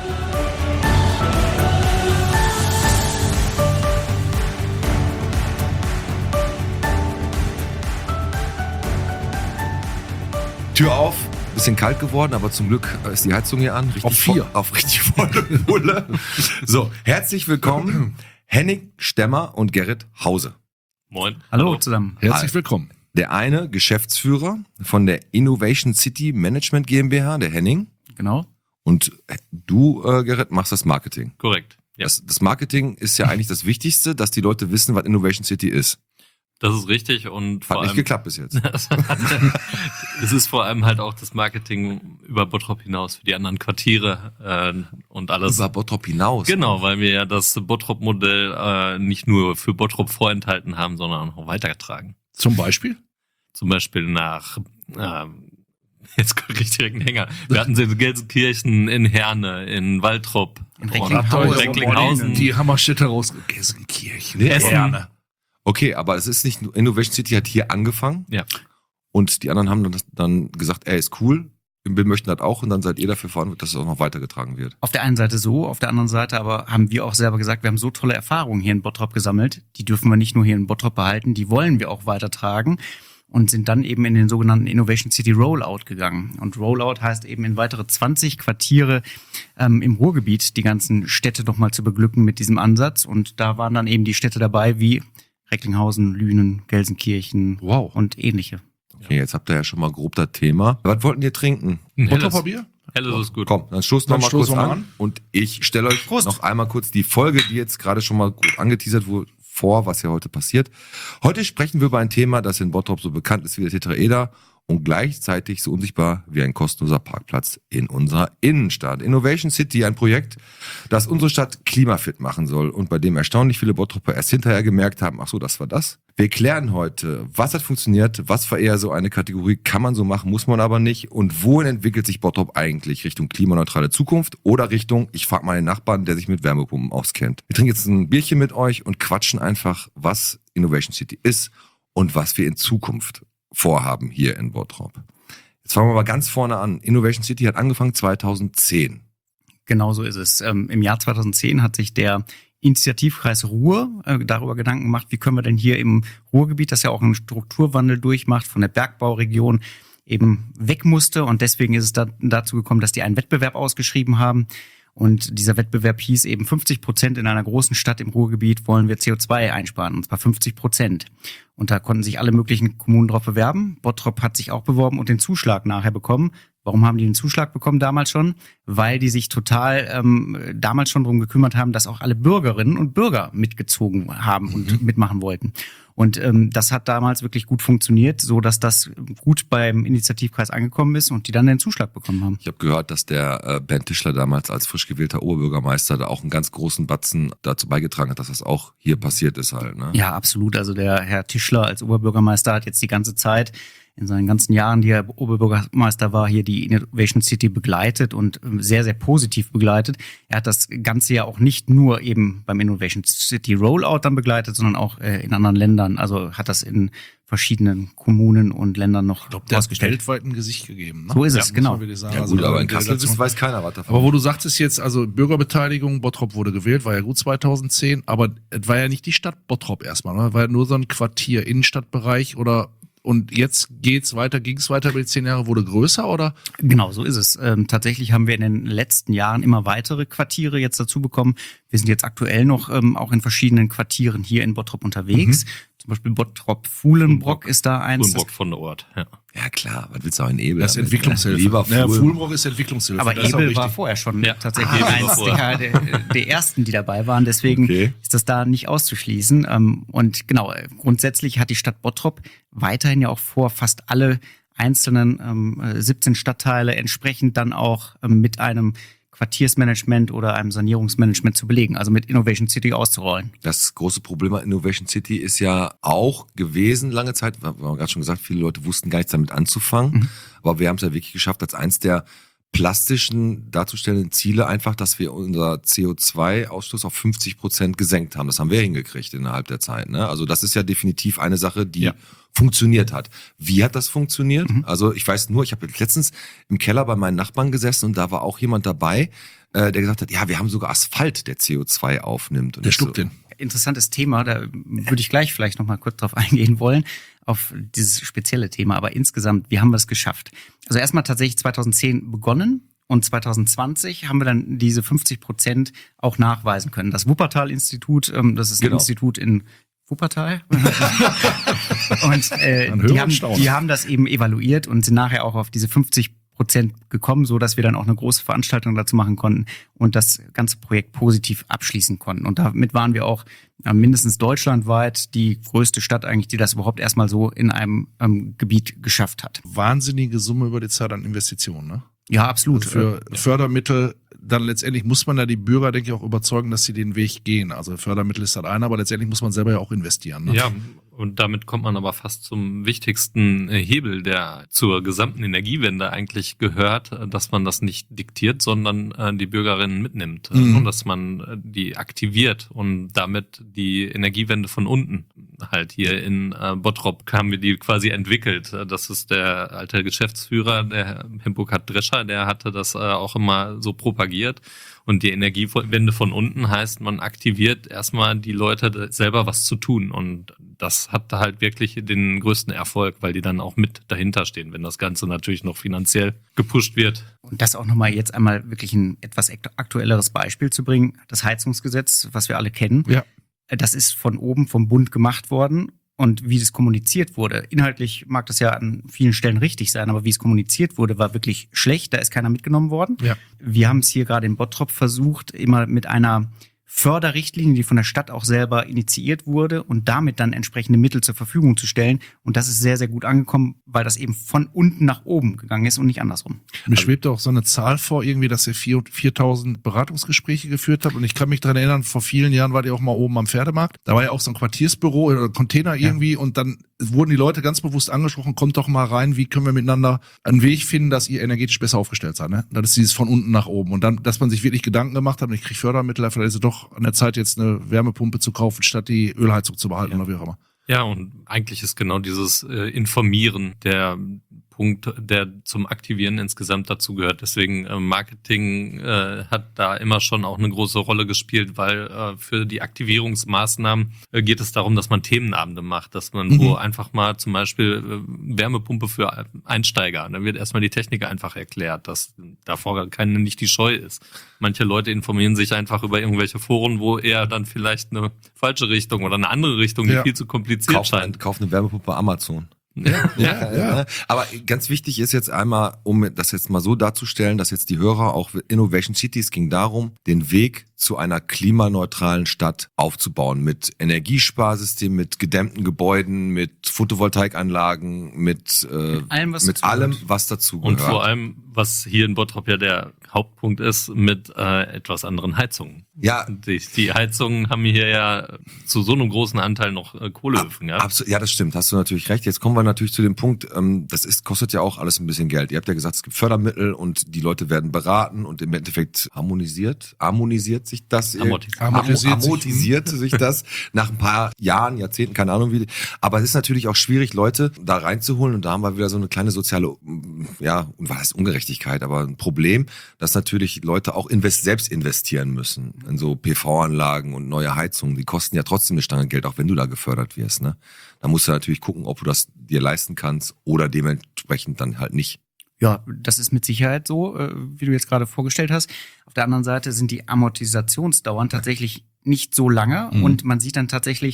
Tür auf, bisschen kalt geworden, aber zum Glück ist die Heizung hier an. Richtig Auf 4. Auf richtig volle Pulle. So, herzlich willkommen, Henning Stemmer und Gerrit Hause. Moin. Hallo zusammen. Herzlich willkommen. Der eine Geschäftsführer von der Innovation City Management GmbH, der Henning. Genau. Und du, Gerrit, machst das Marketing. Korrekt. Ja, Das Marketing ist ja eigentlich das Wichtigste, dass die Leute wissen, was Innovation City ist. das ist richtig und Hat vor nicht allem geklappt bis jetzt. es ist vor allem halt auch das Marketing über Bottrop hinaus für die anderen Quartiere und alles. Über Bottrop hinaus. Genau, weil wir ja das Bottrop-Modell nicht nur für Bottrop vorenthalten haben, sondern auch weitergetragen. Zum Beispiel? Zum Beispiel nach jetzt kriege ich direkt einen Hänger. Wir hatten sie in Gelsenkirchen, in Herne, in Waltrop, In Recklinghausen. Die Hammerstädte raus. Gelsenkirchen. Essen. Herne. Okay, aber es ist nicht nur, Innovation City hat hier angefangen Ja. und die anderen haben dann gesagt, ey, ist cool, wir möchten das auch und dann seid ihr dafür verantwortlich, dass es auch noch weitergetragen wird. Auf der einen Seite so, auf der anderen Seite aber haben wir auch selber gesagt, wir haben so tolle Erfahrungen hier in Bottrop gesammelt, die dürfen wir nicht nur hier in Bottrop behalten, die wollen wir auch weitertragen und sind dann eben in den sogenannten Innovation City Rollout gegangen. Und Rollout heißt eben in weitere 20 Quartiere im Ruhrgebiet die ganzen Städte nochmal zu beglücken mit diesem Ansatz. Und da waren dann eben die Städte dabei wie Recklinghausen, Lünen, Gelsenkirchen Wow. und ähnliche. Okay, jetzt habt ihr ja schon mal grob das Thema. Was wollten ihr trinken? Ein Bottroper Bier? Helles ist gut. Komm, dann stoßt noch Dann mal kurz stoßen wir an. an. Und ich stelle euch noch einmal kurz die Folge, die jetzt gerade schon mal gut angeteasert wurde, vor, was hier heute passiert. Heute sprechen wir über ein Thema, das in Bottrop so bekannt ist wie der Tetraeder und gleichzeitig so unsichtbar wie ein kostenloser Parkplatz in unserer Innenstadt. Innovation City, ein Projekt, das unsere Stadt klimafit machen soll und bei dem erstaunlich viele Bottropper erst hinterher gemerkt haben, ach so, das war das. Wir klären heute, was hat funktioniert, was war eher so eine Kategorie, kann man so machen, muss man aber nicht und wohin entwickelt sich Bottrop eigentlich? Richtung klimaneutrale Zukunft oder Richtung, ich frage meinen Nachbarn, der sich mit Wärmepumpen auskennt. Wir trinken jetzt ein Bierchen mit euch und quatschen einfach, was Innovation City ist und was wir in Zukunft vorhaben hier in Bottrop. Jetzt fangen wir mal ganz vorne an. Innovation City hat angefangen 2010. Genau so ist es. Im Jahr 2010 hat sich der Initiativkreis Ruhr darüber Gedanken gemacht, wie können wir denn hier im Ruhrgebiet, das ja auch einen Strukturwandel durchmacht, von der Bergbauregion eben weg musste. Und deswegen ist es dazu gekommen, dass die einen Wettbewerb ausgeschrieben haben. Und dieser Wettbewerb hieß eben 50% in einer großen Stadt im Ruhrgebiet wollen wir CO2 einsparen, und zwar 50%. Und da konnten sich alle möglichen Kommunen drauf bewerben. Bottrop hat sich auch beworben und den Zuschlag nachher bekommen. Warum haben die den Zuschlag bekommen damals schon? Weil die sich total damals schon darum gekümmert haben, dass auch alle Bürgerinnen und Bürger mitgezogen haben und mitmachen wollten. Und das hat damals wirklich gut funktioniert, so dass das gut beim Initiativkreis angekommen ist und die dann den Zuschlag bekommen haben. Ich habe gehört, dass der Bernd Tischler damals als frisch gewählter Oberbürgermeister da auch einen ganz großen Batzen dazu beigetragen hat, dass das auch hier passiert ist halt. Ne? Ja, absolut. Also der Herr Tischler als Oberbürgermeister hat jetzt die ganze Zeit in seinen ganzen Jahren, die er Oberbürgermeister war, hier die Innovation City begleitet und sehr, sehr positiv begleitet. Er hat das Ganze ja auch nicht nur eben beim Innovation City Rollout dann begleitet, sondern auch in anderen Ländern. Also hat das in verschiedenen Kommunen und Ländern noch Ich glaube, der hat ausgestellt. weltweit ein Gesicht gegeben. Ne? So ist es, muss genau. man wirklich sagen. Ja Also gut, aber in die Kassel Relation- weiß keiner was davon. Aber wo du sagtest jetzt, also Bürgerbeteiligung, Bottrop wurde gewählt, war ja gut 2010, aber es war ja nicht die Stadt Bottrop erstmal, ne? War ja nur so ein Quartier, Innenstadtbereich oder und jetzt ging es weiter über die 10 Jahre, wurde größer oder? Genau, so ist es. Tatsächlich haben wir in den letzten Jahren immer weitere Quartiere jetzt dazu bekommen. Wir sind jetzt aktuell noch auch in verschiedenen Quartieren hier in Bottrop unterwegs. Zum Zum Beispiel Bottrop-Fuhlenbrock ist da eins. Fuhlenbrock von der Ort, ja. Ja klar, was willst du auch in Ebel? Das ist damit, Entwicklungshilfe. Ne? Lieber Naja, Fuhl. Fuhlenbrock ist Entwicklungshilfe. Aber das ist auch Ebel war richtig. vorher schon Ja. tatsächlich Ebel war eins der ersten, die dabei waren. Deswegen Okay. ist das da nicht auszuschließen. Und genau, grundsätzlich hat die Stadt Bottrop weiterhin ja auch vor, fast alle einzelnen 17 Stadtteile entsprechend dann auch mit einem Quartiersmanagement oder einem Sanierungsmanagement zu belegen, also mit Innovation City auszurollen. Das große Problem an Innovation City ist ja auch gewesen lange Zeit, wir haben gerade schon gesagt, viele Leute wussten gar nichts damit anzufangen, aber wir haben es ja wirklich geschafft, als eins der plastischen darzustellenden Ziele einfach, dass wir unser CO2-Ausstoß auf 50% gesenkt haben. Das haben wir hingekriegt innerhalb der Zeit. Ne? Also das ist ja definitiv eine Sache, die funktioniert hat. Wie hat das funktioniert? Also ich weiß nur, ich habe letztens im Keller bei meinen Nachbarn gesessen und da war auch jemand dabei, der gesagt hat, ja, wir haben sogar Asphalt, der CO2 aufnimmt. Und Der ich schluckt den. Interessantes Thema, da würde ich gleich vielleicht noch mal kurz drauf eingehen wollen, auf dieses spezielle Thema. Aber insgesamt, wie haben wir es geschafft? Also erstmal tatsächlich 2010 begonnen und 2020 haben wir dann diese 50% auch nachweisen können. Das Wuppertal-Institut, das ist ein Institut in Wuppertal. Und die haben das eben evaluiert und sind nachher auch auf diese 50% gekommen, so dass wir dann auch eine große Veranstaltung dazu machen konnten und das ganze Projekt positiv abschließen konnten. Und damit waren wir auch mindestens deutschlandweit die größte Stadt eigentlich, die das überhaupt erstmal so in einem Gebiet geschafft hat. Wahnsinnige Summe über die Zeit an Investitionen, ne? Ja, absolut. Also für Fördermittel, dann letztendlich muss man ja die Bürger, denke ich, auch überzeugen, dass sie den Weg gehen. Also Fördermittel ist das eine, aber letztendlich muss man selber ja auch investieren. Ne? Ja, und damit kommt man aber fast zum wichtigsten Hebel, der zur gesamten Energiewende eigentlich gehört, dass man das nicht diktiert, sondern die Bürgerinnen mitnimmt und dass man die aktiviert und damit die Energiewende von unten halt hier in Bottrop haben wir die quasi entwickelt. Das ist der alte Geschäftsführer, der Himpukat Drescher, der hatte das auch immer so propagiert. Und die Energiewende von unten heißt, man aktiviert erstmal die Leute selber was zu tun. Und das hat halt wirklich den größten Erfolg, weil die dann auch mit dahinter stehen, wenn das Ganze natürlich noch finanziell gepusht wird. Und das auch nochmal jetzt einmal wirklich ein etwas aktuelleres Beispiel zu bringen. Das Heizungsgesetz, was wir alle kennen, das ist von oben vom Bund gemacht worden. Und wie das kommuniziert wurde, inhaltlich mag das ja an vielen Stellen richtig sein, aber wie es kommuniziert wurde, war wirklich schlecht. Da ist keiner mitgenommen worden. Ja. Wir haben es hier gerade in Bottrop versucht, immer mit einer Förderrichtlinie, die von der Stadt auch selber initiiert wurde und damit dann entsprechende Mittel zur Verfügung zu stellen. Und das ist sehr, sehr gut angekommen, weil das eben von unten nach oben gegangen ist und nicht andersrum. Mir schwebt auch so eine Zahl vor, irgendwie, dass ihr 4.000 Beratungsgespräche geführt habt. Und ich kann mich daran erinnern, vor vielen Jahren wart ihr auch mal oben am Pferdemarkt. Da war ja auch so ein Quartiersbüro oder ein Container irgendwie und dann wurden die Leute ganz bewusst angesprochen, kommt doch mal rein, wie können wir miteinander einen Weg finden, dass ihr energetisch besser aufgestellt seid. Ne? Das ist dieses von unten nach oben. Und dann, dass man sich wirklich Gedanken gemacht hat, und ich kriege Fördermittel, vielleicht ist es doch an der Zeit, jetzt eine Wärmepumpe zu kaufen, statt die Ölheizung zu behalten oder wie auch immer. Ja, und eigentlich ist genau dieses Informieren der Punkt, der zum Aktivieren insgesamt dazu gehört. Deswegen Marketing hat da immer schon auch eine große Rolle gespielt, weil für die Aktivierungsmaßnahmen geht es darum, dass man Themenabende macht, dass man wo einfach mal zum Beispiel Wärmepumpe für Einsteiger, da wird erstmal die Technik einfach erklärt, dass davor nicht die Scheu ist. Manche Leute informieren sich einfach über irgendwelche Foren, wo eher dann vielleicht eine falsche Richtung oder eine andere Richtung, die viel zu kompliziert scheint. Kauf eine Wärmepumpe Amazon. Ja. Aber ganz wichtig ist jetzt einmal, um das jetzt mal so darzustellen, dass jetzt die Hörer auch Innovation Cities ging darum, den Weg zu einer klimaneutralen Stadt aufzubauen mit Energiesparsystem, mit gedämmten Gebäuden, mit Photovoltaikanlagen, mit allem, was dazu gehört. Und vor allem, was hier in Bottrop ja der Hauptpunkt ist, mit etwas anderen Heizungen. Ja. Die Heizungen haben hier ja zu so einem großen Anteil noch Kohleöfen gehabt. Absolut, ja, das stimmt, hast du natürlich recht. Jetzt kommen wir natürlich zu dem Punkt, kostet ja auch alles ein bisschen Geld. Ihr habt ja gesagt, es gibt Fördermittel und die Leute werden beraten und im Endeffekt amortisiert sich das. Amortisiert sich das nach ein paar Jahren, Jahrzehnten, keine Ahnung wie. Aber es ist natürlich auch schwierig, Leute da reinzuholen und da haben wir wieder so eine kleine soziale, was heißt Ungerechtigkeit, aber ein Problem, dass natürlich Leute auch selbst investieren müssen in so PV-Anlagen und neue Heizungen. Die kosten ja trotzdem eine Stange Geld, auch wenn du da gefördert wirst, ne? Da musst du natürlich gucken, ob du das dir leisten kannst oder dementsprechend dann halt nicht. Ja, das ist mit Sicherheit so, wie du jetzt gerade vorgestellt hast. Auf der anderen Seite sind die Amortisationsdauern tatsächlich nicht so lange und man sieht dann tatsächlich,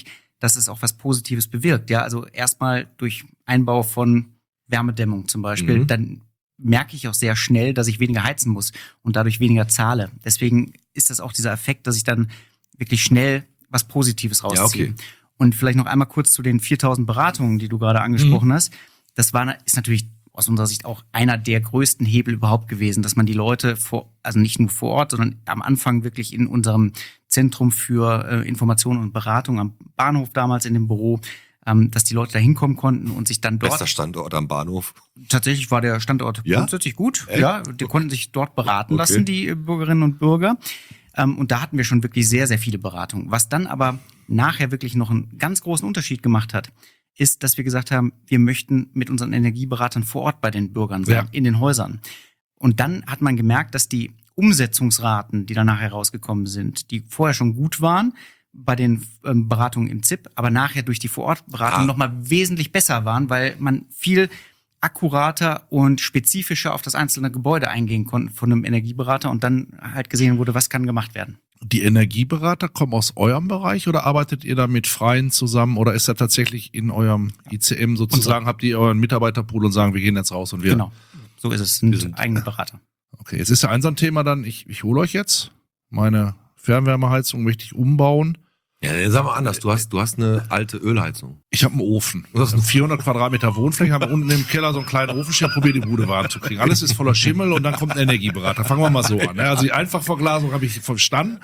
dass es auch was Positives bewirkt. Ja, also erstmal durch Einbau von Wärmedämmung zum Beispiel, dann merke ich auch sehr schnell, dass ich weniger heizen muss und dadurch weniger zahle. Deswegen ist das auch dieser Effekt, dass ich dann wirklich schnell was Positives rausziehe. Ja, okay. Und vielleicht noch einmal kurz zu den 4.000 Beratungen, die du gerade angesprochen hast. Das ist natürlich aus unserer Sicht auch einer der größten Hebel überhaupt gewesen, dass man die Leute also nicht nur vor Ort, sondern am Anfang wirklich in unserem Zentrum für Information und Beratung am Bahnhof damals in dem Büro, dass die Leute da hinkommen konnten und sich dann dort... Bester Standort am Bahnhof. Tatsächlich war der Standort grundsätzlich gut. Echt? Ja, die konnten sich dort beraten lassen, die Bürgerinnen und Bürger. Und da hatten wir schon wirklich sehr, sehr viele Beratungen. Was dann aber nachher wirklich noch einen ganz großen Unterschied gemacht hat, ist, dass wir gesagt haben, wir möchten mit unseren Energieberatern vor Ort bei den Bürgern sein, in den Häusern. Und dann hat man gemerkt, dass die Umsetzungsraten, die danach herausgekommen sind, die vorher schon gut waren bei den Beratungen im ZIP, aber nachher durch die Vorortberatung nochmal wesentlich besser waren, weil man viel akkurater und spezifischer auf das einzelne Gebäude eingehen konnte von einem Energieberater und dann halt gesehen wurde, was kann gemacht werden. Die Energieberater kommen aus eurem Bereich oder arbeitet ihr da mit Freien zusammen oder ist da tatsächlich in eurem ICM sozusagen, habt ihr euren Mitarbeiterpool und sagen, wir gehen jetzt raus und wir... Genau, so ist es, sind eigene Berater. Okay, jetzt ist ja so ein Thema dann, ich hole euch jetzt, meine Fernwärmeheizung möchte ich umbauen. Ja, sag mal anders, du hast eine alte Ölheizung. Ich habe einen Ofen. Das ist eine 400 Quadratmeter Wohnfläche, habe unten im Keller so einen kleinen Ofen, ich probiere die Bude warm zu kriegen. Alles ist voller Schimmel und dann kommt ein Energieberater. Fangen wir mal so an. Also die Einfachverglasung habe ich verstanden.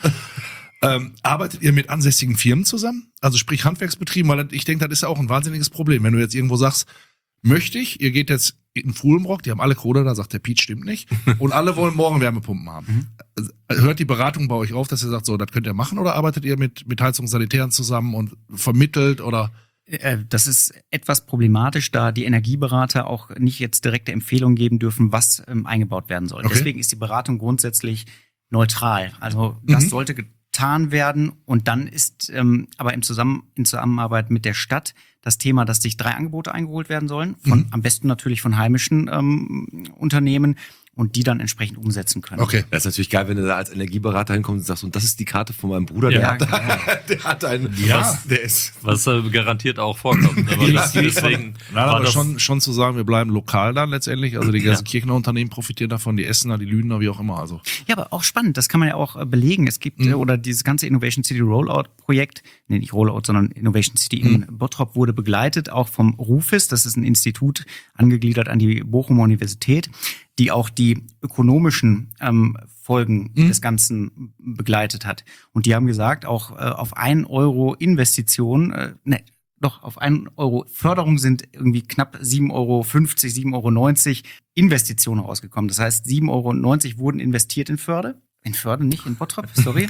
Arbeitet ihr mit ansässigen Firmen zusammen? Also sprich Handwerksbetrieben, weil ich denke, das ist ja auch ein wahnsinniges Problem. Wenn du jetzt irgendwo sagst, möchte ich, ihr geht jetzt in Fuhlenbrock, die haben alle Kohle, da sagt der Piet, stimmt nicht. Und alle wollen morgen Wärmepumpen haben. Hört die Beratung bei euch auf, dass ihr sagt, so, das könnt ihr machen, oder arbeitet ihr mit Heizungssanitären zusammen und vermittelt oder? Das ist etwas problematisch, da die Energieberater auch nicht jetzt direkte Empfehlungen geben dürfen, was eingebaut werden soll. Okay. Deswegen ist die Beratung grundsätzlich neutral. Also das sollte getan werden und dann ist aber in Zusammenarbeit mit der Stadt das Thema, dass sich 3 Angebote eingeholt werden sollen, am besten natürlich von heimischen Unternehmen und die dann entsprechend umsetzen können. Okay. Das ist natürlich geil, wenn du da als Energieberater hinkommst und sagst, und das ist die Karte von meinem Bruder, Ja, der hat einen, der ist... Was garantiert auch vorkommt. Aber deswegen Nein, war aber das schon zu sagen, wir bleiben lokal dann letztendlich. Also die ganzen Kirchener Unternehmen profitieren davon, die Essener, die Lüdener, wie auch immer. Also Ja, aber auch spannend, das kann man ja auch belegen. Es gibt, oder dieses ganze Innovation City Rollout-Projekt, nicht Rollout, sondern Innovation City in Bottrop wurde begleitet, auch vom RUFIS, das ist ein Institut, angegliedert an die Bochumer Universität, die auch die ökonomischen Folgen des Ganzen begleitet hat. Und die haben gesagt, auch auf 1 Euro Investition, auf 1 Euro Förderung sind irgendwie knapp 7,50 Euro, 7,90 Euro Investitionen rausgekommen. Das heißt, 7,90 Euro wurden investiert in Förde. In Förde, nicht in Bottrop, sorry.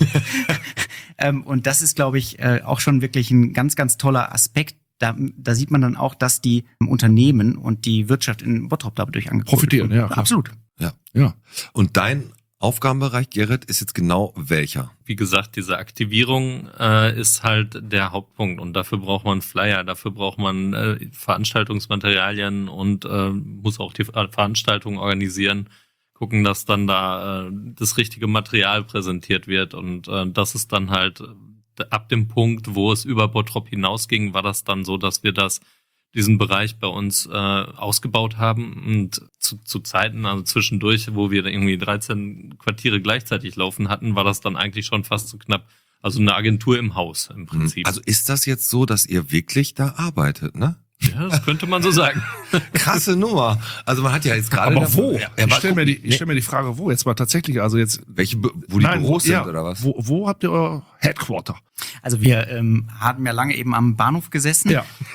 Und das ist, glaube ich, auch schon wirklich ein ganz, ganz toller Aspekt. Da sieht man dann auch, dass die Unternehmen und die Wirtschaft in Bottrop dadurch profitieren, ja. Klar. Absolut. Ja. Und dein Aufgabenbereich, Gerrit, ist jetzt genau welcher? Wie gesagt, diese Aktivierung ist halt der Hauptpunkt und dafür braucht man Flyer, dafür braucht man Veranstaltungsmaterialien und muss auch die Veranstaltungen organisieren, gucken, dass dann da das richtige Material präsentiert wird und das ist dann halt ab dem Punkt, wo es über Bottrop hinausging, war das dann so, dass wir diesen Bereich bei uns ausgebaut haben und zu Zeiten, also zwischendurch, wo wir irgendwie 13 Quartiere gleichzeitig laufen hatten, war das dann eigentlich schon fast zu knapp. Also eine Agentur im Haus im Prinzip. Also ist das jetzt so, dass ihr wirklich da arbeitet, ne? Ja, das könnte man so sagen. Krasse Nummer. Also man hat ja jetzt gerade... Aber wo? Ja, Ich stelle mir die Frage, wo? Jetzt mal tatsächlich, also jetzt... wo die Büros sind, oder was? Wo habt ihr euer Headquarter? Also wir haben ja lange eben am Bahnhof gesessen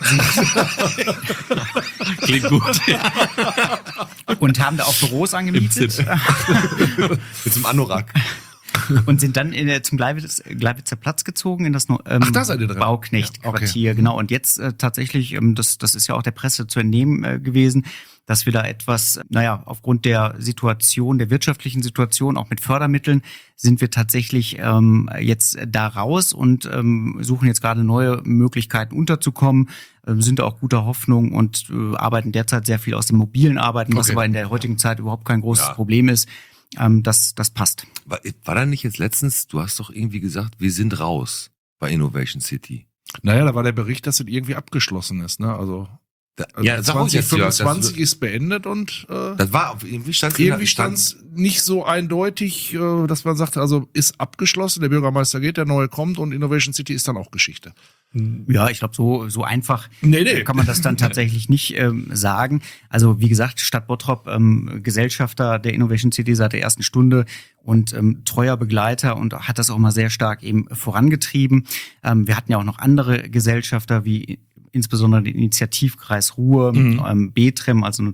Klingt gut. und haben da auch Büros angemietet Mit so einem Anorak. und sind dann zum Gleiwitzer Platz gezogen in das da seid ihr drin. Bauknecht-Quartier. Okay. Genau. Und jetzt tatsächlich, das ist ja auch der Presse zu entnehmen gewesen, dass wir da etwas, aufgrund der Situation, der wirtschaftlichen Situation, auch mit Fördermitteln, sind wir tatsächlich jetzt da raus und suchen jetzt gerade neue Möglichkeiten unterzukommen, sind auch guter Hoffnung und arbeiten derzeit sehr viel aus dem mobilen Arbeiten, was aber in der heutigen Zeit überhaupt kein großes Problem ist. Das passt. War da nicht jetzt letztens, du hast doch irgendwie gesagt, wir sind raus bei Innovation City. Naja, da war der Bericht, dass es irgendwie abgeschlossen ist, ne? Also Ja, sag ruhig jetzt, Jörg, 2025 ist beendet und das war irgendwie stand's nicht so eindeutig, dass man sagt, also ist abgeschlossen, der Bürgermeister geht, der neue kommt und Innovation City ist dann auch Geschichte. Ja, ich glaube, so einfach Nee. kann man das dann tatsächlich nicht sagen. Also wie gesagt, Stadt Bottrop, Gesellschafter der Innovation City seit der ersten Stunde und treuer Begleiter und hat das auch mal sehr stark eben vorangetrieben. Wir hatten ja auch noch andere Gesellschafter wie insbesondere den Initiativkreis Ruhr, BTREM, also eine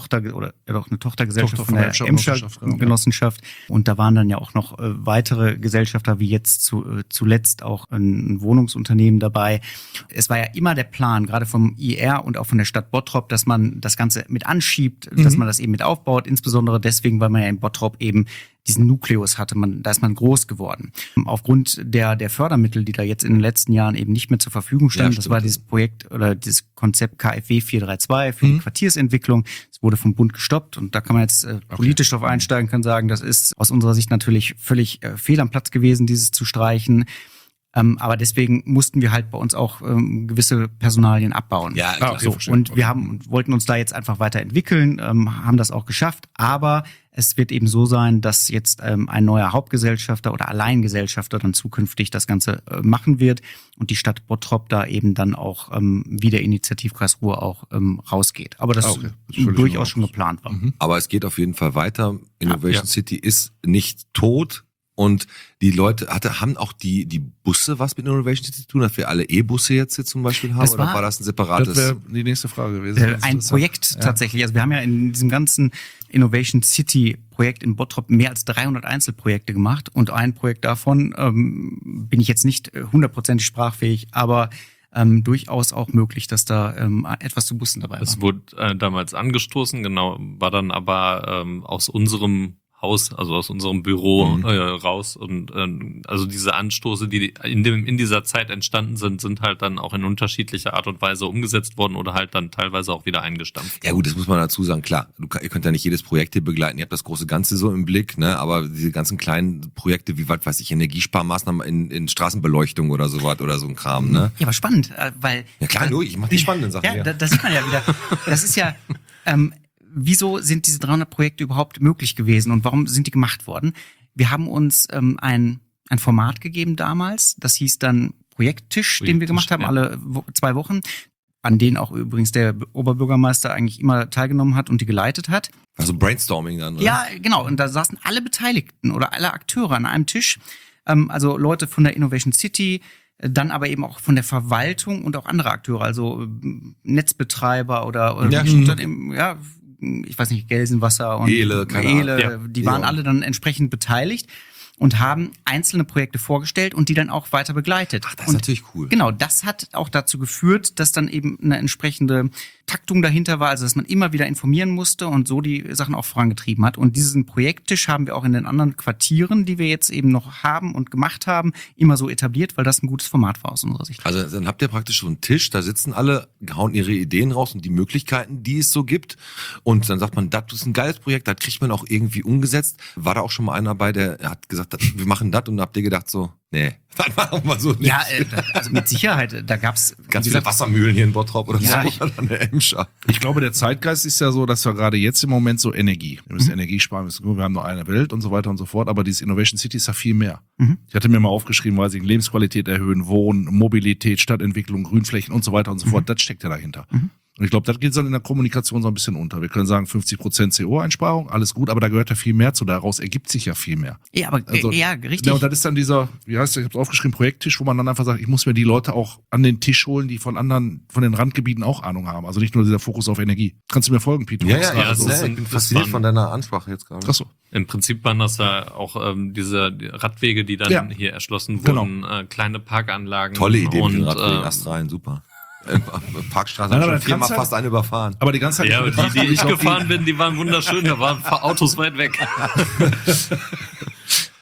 Tochtergesellschaft von der Emscher Genossenschaft. Und da waren dann ja auch noch weitere Gesellschafter, wie jetzt zuletzt auch ein Wohnungsunternehmen dabei. Es war ja immer der Plan, gerade vom IR und auch von der Stadt Bottrop, dass man das Ganze mit anschiebt, dass man das eben mit aufbaut. Insbesondere deswegen, weil man ja in Bottrop eben diesen Nukleus hatte, da ist man groß geworden. Aufgrund der Fördermittel, die da jetzt in den letzten Jahren eben nicht mehr zur Verfügung standen, das war dieses Projekt oder dieses Konzept KfW 432 für die Quartiersentwicklung. Es wurde vom Bund gestoppt und da kann man jetzt politisch drauf einsteigen, kann sagen, das ist aus unserer Sicht natürlich völlig fehl am Platz gewesen, dieses zu streichen. Aber deswegen mussten wir halt bei uns auch gewisse Personalien abbauen. Ja, klar, okay, so. Und wir wollten uns da jetzt einfach weiterentwickeln, haben das auch geschafft. Aber es wird eben so sein, dass jetzt ein neuer Hauptgesellschafter oder Alleingesellschafter dann zukünftig das Ganze machen wird und die Stadt Bottrop da eben dann auch wie der Initiativkreis Ruhr auch rausgeht. Aber das durchaus schon geplant war. Aber es geht auf jeden Fall weiter. Innovation City ist nicht tot. Und die Leute haben auch die Busse was mit Innovation City zu tun, dass wir alle E-Busse jetzt hier zum Beispiel haben? Oder war das ein separates? Das wäre die nächste Frage gewesen. Ein Projekt tatsächlich. Also wir haben ja in diesem ganzen Innovation City Projekt in Bottrop mehr als 300 Einzelprojekte gemacht. Und ein Projekt davon bin ich jetzt nicht 100% sprachfähig, aber durchaus auch möglich, dass da etwas zu Bussen dabei war. Es wurde damals angestoßen, genau, war dann aber aus unserem Haus, also aus unserem Büro raus und also diese Anstoße, die in dieser Zeit entstanden sind halt dann auch in unterschiedlicher Art und Weise umgesetzt worden oder halt dann teilweise auch wieder eingestampft. Ja gut, das muss man dazu sagen, klar, ihr könnt ja nicht jedes Projekt hier begleiten, ihr habt das große Ganze so im Blick, ne? Aber diese ganzen kleinen Projekte, wie was weiß ich, Energiesparmaßnahmen in Straßenbeleuchtung oder sowas oder so ein Kram, ne? Ja, aber spannend, weil... Ja klar, ich mach die spannenden Sachen. Ja, da sieht man ja wieder, das ist ja... wieso sind diese 300 Projekte überhaupt möglich gewesen und warum sind die gemacht worden? Wir haben uns ein Format gegeben damals, das hieß dann Projekttisch, den wir gemacht haben, alle 2 Wochen, an denen auch übrigens der Oberbürgermeister eigentlich immer teilgenommen hat und die geleitet hat. Also Brainstorming dann, oder? Ja, genau. Und da saßen alle Beteiligten oder alle Akteure an einem Tisch, also Leute von der Innovation City, dann aber eben auch von der Verwaltung und auch andere Akteure, also Netzbetreiber oder ich weiß nicht, Gelsenwasser und Ele, die waren alle dann entsprechend beteiligt und haben einzelne Projekte vorgestellt und die dann auch weiter begleitet. Ach, das ist natürlich cool. Genau, das hat auch dazu geführt, dass dann eben eine entsprechende Taktung dahinter war, also dass man immer wieder informieren musste und so die Sachen auch vorangetrieben hat. Und diesen Projekttisch haben wir auch in den anderen Quartieren, die wir jetzt eben noch haben und gemacht haben, immer so etabliert, weil das ein gutes Format war aus unserer Sicht. Also dann habt ihr praktisch so einen Tisch, da sitzen alle, hauen ihre Ideen raus und die Möglichkeiten, die es so gibt. Und dann sagt man, das ist ein geiles Projekt, das kriegt man auch irgendwie umgesetzt. War da auch schon mal einer dabei, der hat gesagt, wir machen das, und habt ihr gedacht so, nee, das machen wir so nicht. Ja, also mit Sicherheit, da gab's ganz viele Wassermühlen hier in Bottrop oder Ja, so. Oder an der Emscher. Ich glaube, der Zeitgeist ist ja so, dass wir gerade jetzt im Moment so Energie. Wir müssen Energie sparen, wir haben nur eine Welt und so weiter und so fort. Aber dieses Innovation City ist ja viel mehr. Ich hatte mir mal aufgeschrieben, weil sie Lebensqualität erhöhen, Wohnen, Mobilität, Stadtentwicklung, Grünflächen und so weiter und so fort. Das steckt ja dahinter. Und ich glaube, das geht dann in der Kommunikation so ein bisschen unter. Wir können sagen 50% CO-Einsparung, alles gut, aber da gehört ja viel mehr zu. Daraus ergibt sich ja viel mehr. Ja, aber Also, ja, richtig. Ja, und das ist dann dieser, wie heißt der, ich habe es aufgeschrieben, Projekttisch, wo man dann einfach sagt, ich muss mir die Leute auch an den Tisch holen, die von den Randgebieten auch Ahnung haben. Also nicht nur dieser Fokus auf Energie. Kannst du mir folgen, Peter? Ja, das ist- ich bin das fasziniert waren- von deiner Ansprache jetzt gerade. Ach so. Im Prinzip waren das ja auch diese Radwege, die dann hier erschlossen wurden, kleine Parkanlagen. Tolle Idee mit den und Radwegen, Astrein, super. Parkstraße Nein, hat aber schon das viermal kannst halt- fast einen überfahren. Aber die ganze Zeit. ja, nicht die betrachten, ich glaub, gefahren bin, die waren wunderschön, da waren Autos weit weg. Ja,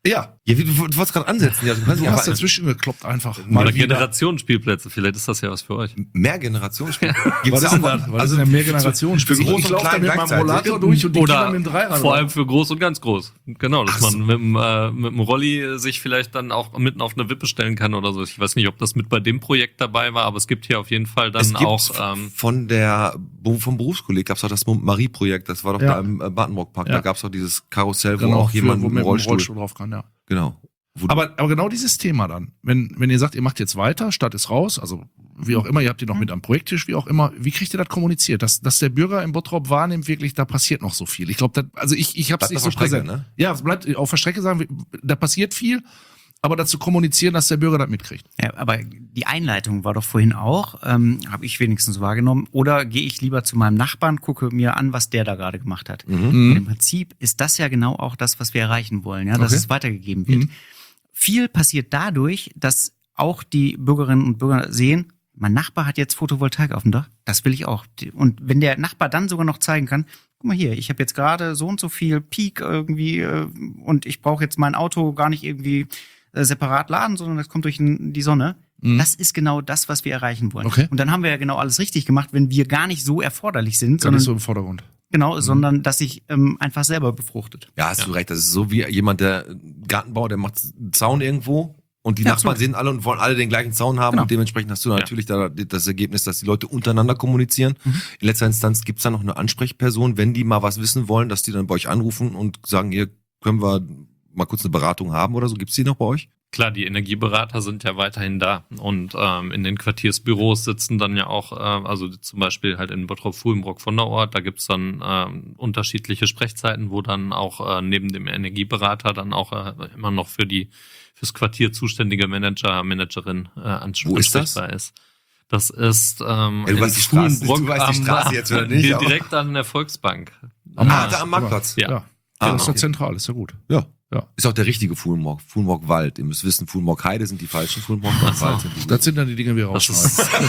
Ja, du wolltest gerade ansetzen. Ja, du kannst Du nicht hast einfach dazwischen gekloppt einfach. Oder wieder. Generationsspielplätze, vielleicht ist das ja was für euch. mehr Generationsspiele. Was ist denn das? Was ist denn mehr Generationsspiel? für groß Ich und laufe da klein mit meinem gleichzeitig. Rollator durch und die Kinder Oder mit dem Dreirad. vor allem für groß und ganz groß. Genau, dass Ach so. man mit dem Rolli sich vielleicht dann auch mitten auf eine Wippe stellen kann oder so. Ich weiß nicht, ob das mit bei dem Projekt dabei war, aber es gibt hier auf jeden Fall dann Es gibt auch vom Berufskolleg gab's auch das Marie-Projekt, das war doch Ja. da im Badenbrock-Park, Ja. da gab's doch dieses Karussell, wo genau, auch jemand wo mit mit dem dem Rollstuhl. drauf kann, ja. Genau. Wo Aber genau dieses Thema dann, wenn ihr sagt, ihr macht jetzt weiter, Stadt ist raus, also wie auch immer, ihr habt die noch mit am Projekttisch, wie auch immer, wie kriegt ihr das kommuniziert? Dass der Bürger im Bottrop wahrnimmt, wirklich, da passiert noch so viel. Ich glaube, also ich hab's Bleibt nicht auf so der Strecke, präsent. ne? Ja, es bleibt auf der Strecke, sagen wir, da passiert viel, aber dazu kommunizieren, dass der Bürger das mitkriegt. Ja, aber die Einleitung war doch vorhin auch, habe ich wenigstens wahrgenommen. Oder gehe ich lieber zu meinem Nachbarn, gucke mir an, was der da gerade gemacht hat. Mhm. Und im Prinzip ist das ja genau auch das, was wir erreichen wollen, ja, dass Okay. es weitergegeben wird. Viel passiert dadurch, dass auch die Bürgerinnen und Bürger sehen, mein Nachbar hat jetzt Photovoltaik auf dem Dach, das will ich auch. Und wenn der Nachbar dann sogar noch zeigen kann, guck mal hier, ich habe jetzt gerade so und so viel Peak irgendwie und ich brauche jetzt mein Auto gar nicht irgendwie separat laden, sondern das kommt durch die Sonne. Das ist genau das, was wir erreichen wollen. Okay. Und dann haben wir ja genau alles richtig gemacht, wenn wir gar nicht so erforderlich sind, Gar nicht sondern so im Vordergrund. genau, sondern dass sich einfach selber befruchtet. Ja, hast du recht. Das ist so wie jemand, der Gartenbau, der macht einen Zaun irgendwo und die Ja, Nachbarn absolut. sehen alle und wollen alle den gleichen Zaun haben Genau. und dementsprechend hast du natürlich da das Ergebnis, dass die Leute untereinander kommunizieren. In letzter Instanz gibt's da noch eine Ansprechperson, wenn die mal was wissen wollen, dass die dann bei euch anrufen und sagen, hier können wir mal kurz eine Beratung haben oder so. Gibt's die noch bei euch? Klar, die Energieberater sind ja weiterhin da und in den Quartiersbüros sitzen dann ja auch, also zum Beispiel halt in Bottrop-Fuhlenbrock von der Ort, da gibt's dann unterschiedliche Sprechzeiten, wo dann auch neben dem Energieberater dann auch immer noch fürs Quartier zuständige Managerin Wo ist das? ansprechbar ist. Das ist du in weißt die Straße- Fuhlenbrock du weißt die Straße jetzt oder nicht, aber- direkt an der Volksbank. Da am Marktplatz. Ja. Ja, Ah, das ist doch okay. zentral, ist ja gut. Ja. Ja. Ist auch der richtige Fuhlenbrock. Fuhlenbrock Wald. Ihr müsst wissen, Fuhlenbrock Heide sind die falschen, Fuhlenbrock Wald sind die. Das sind dann die Dinge, die wir Das rausschneiden.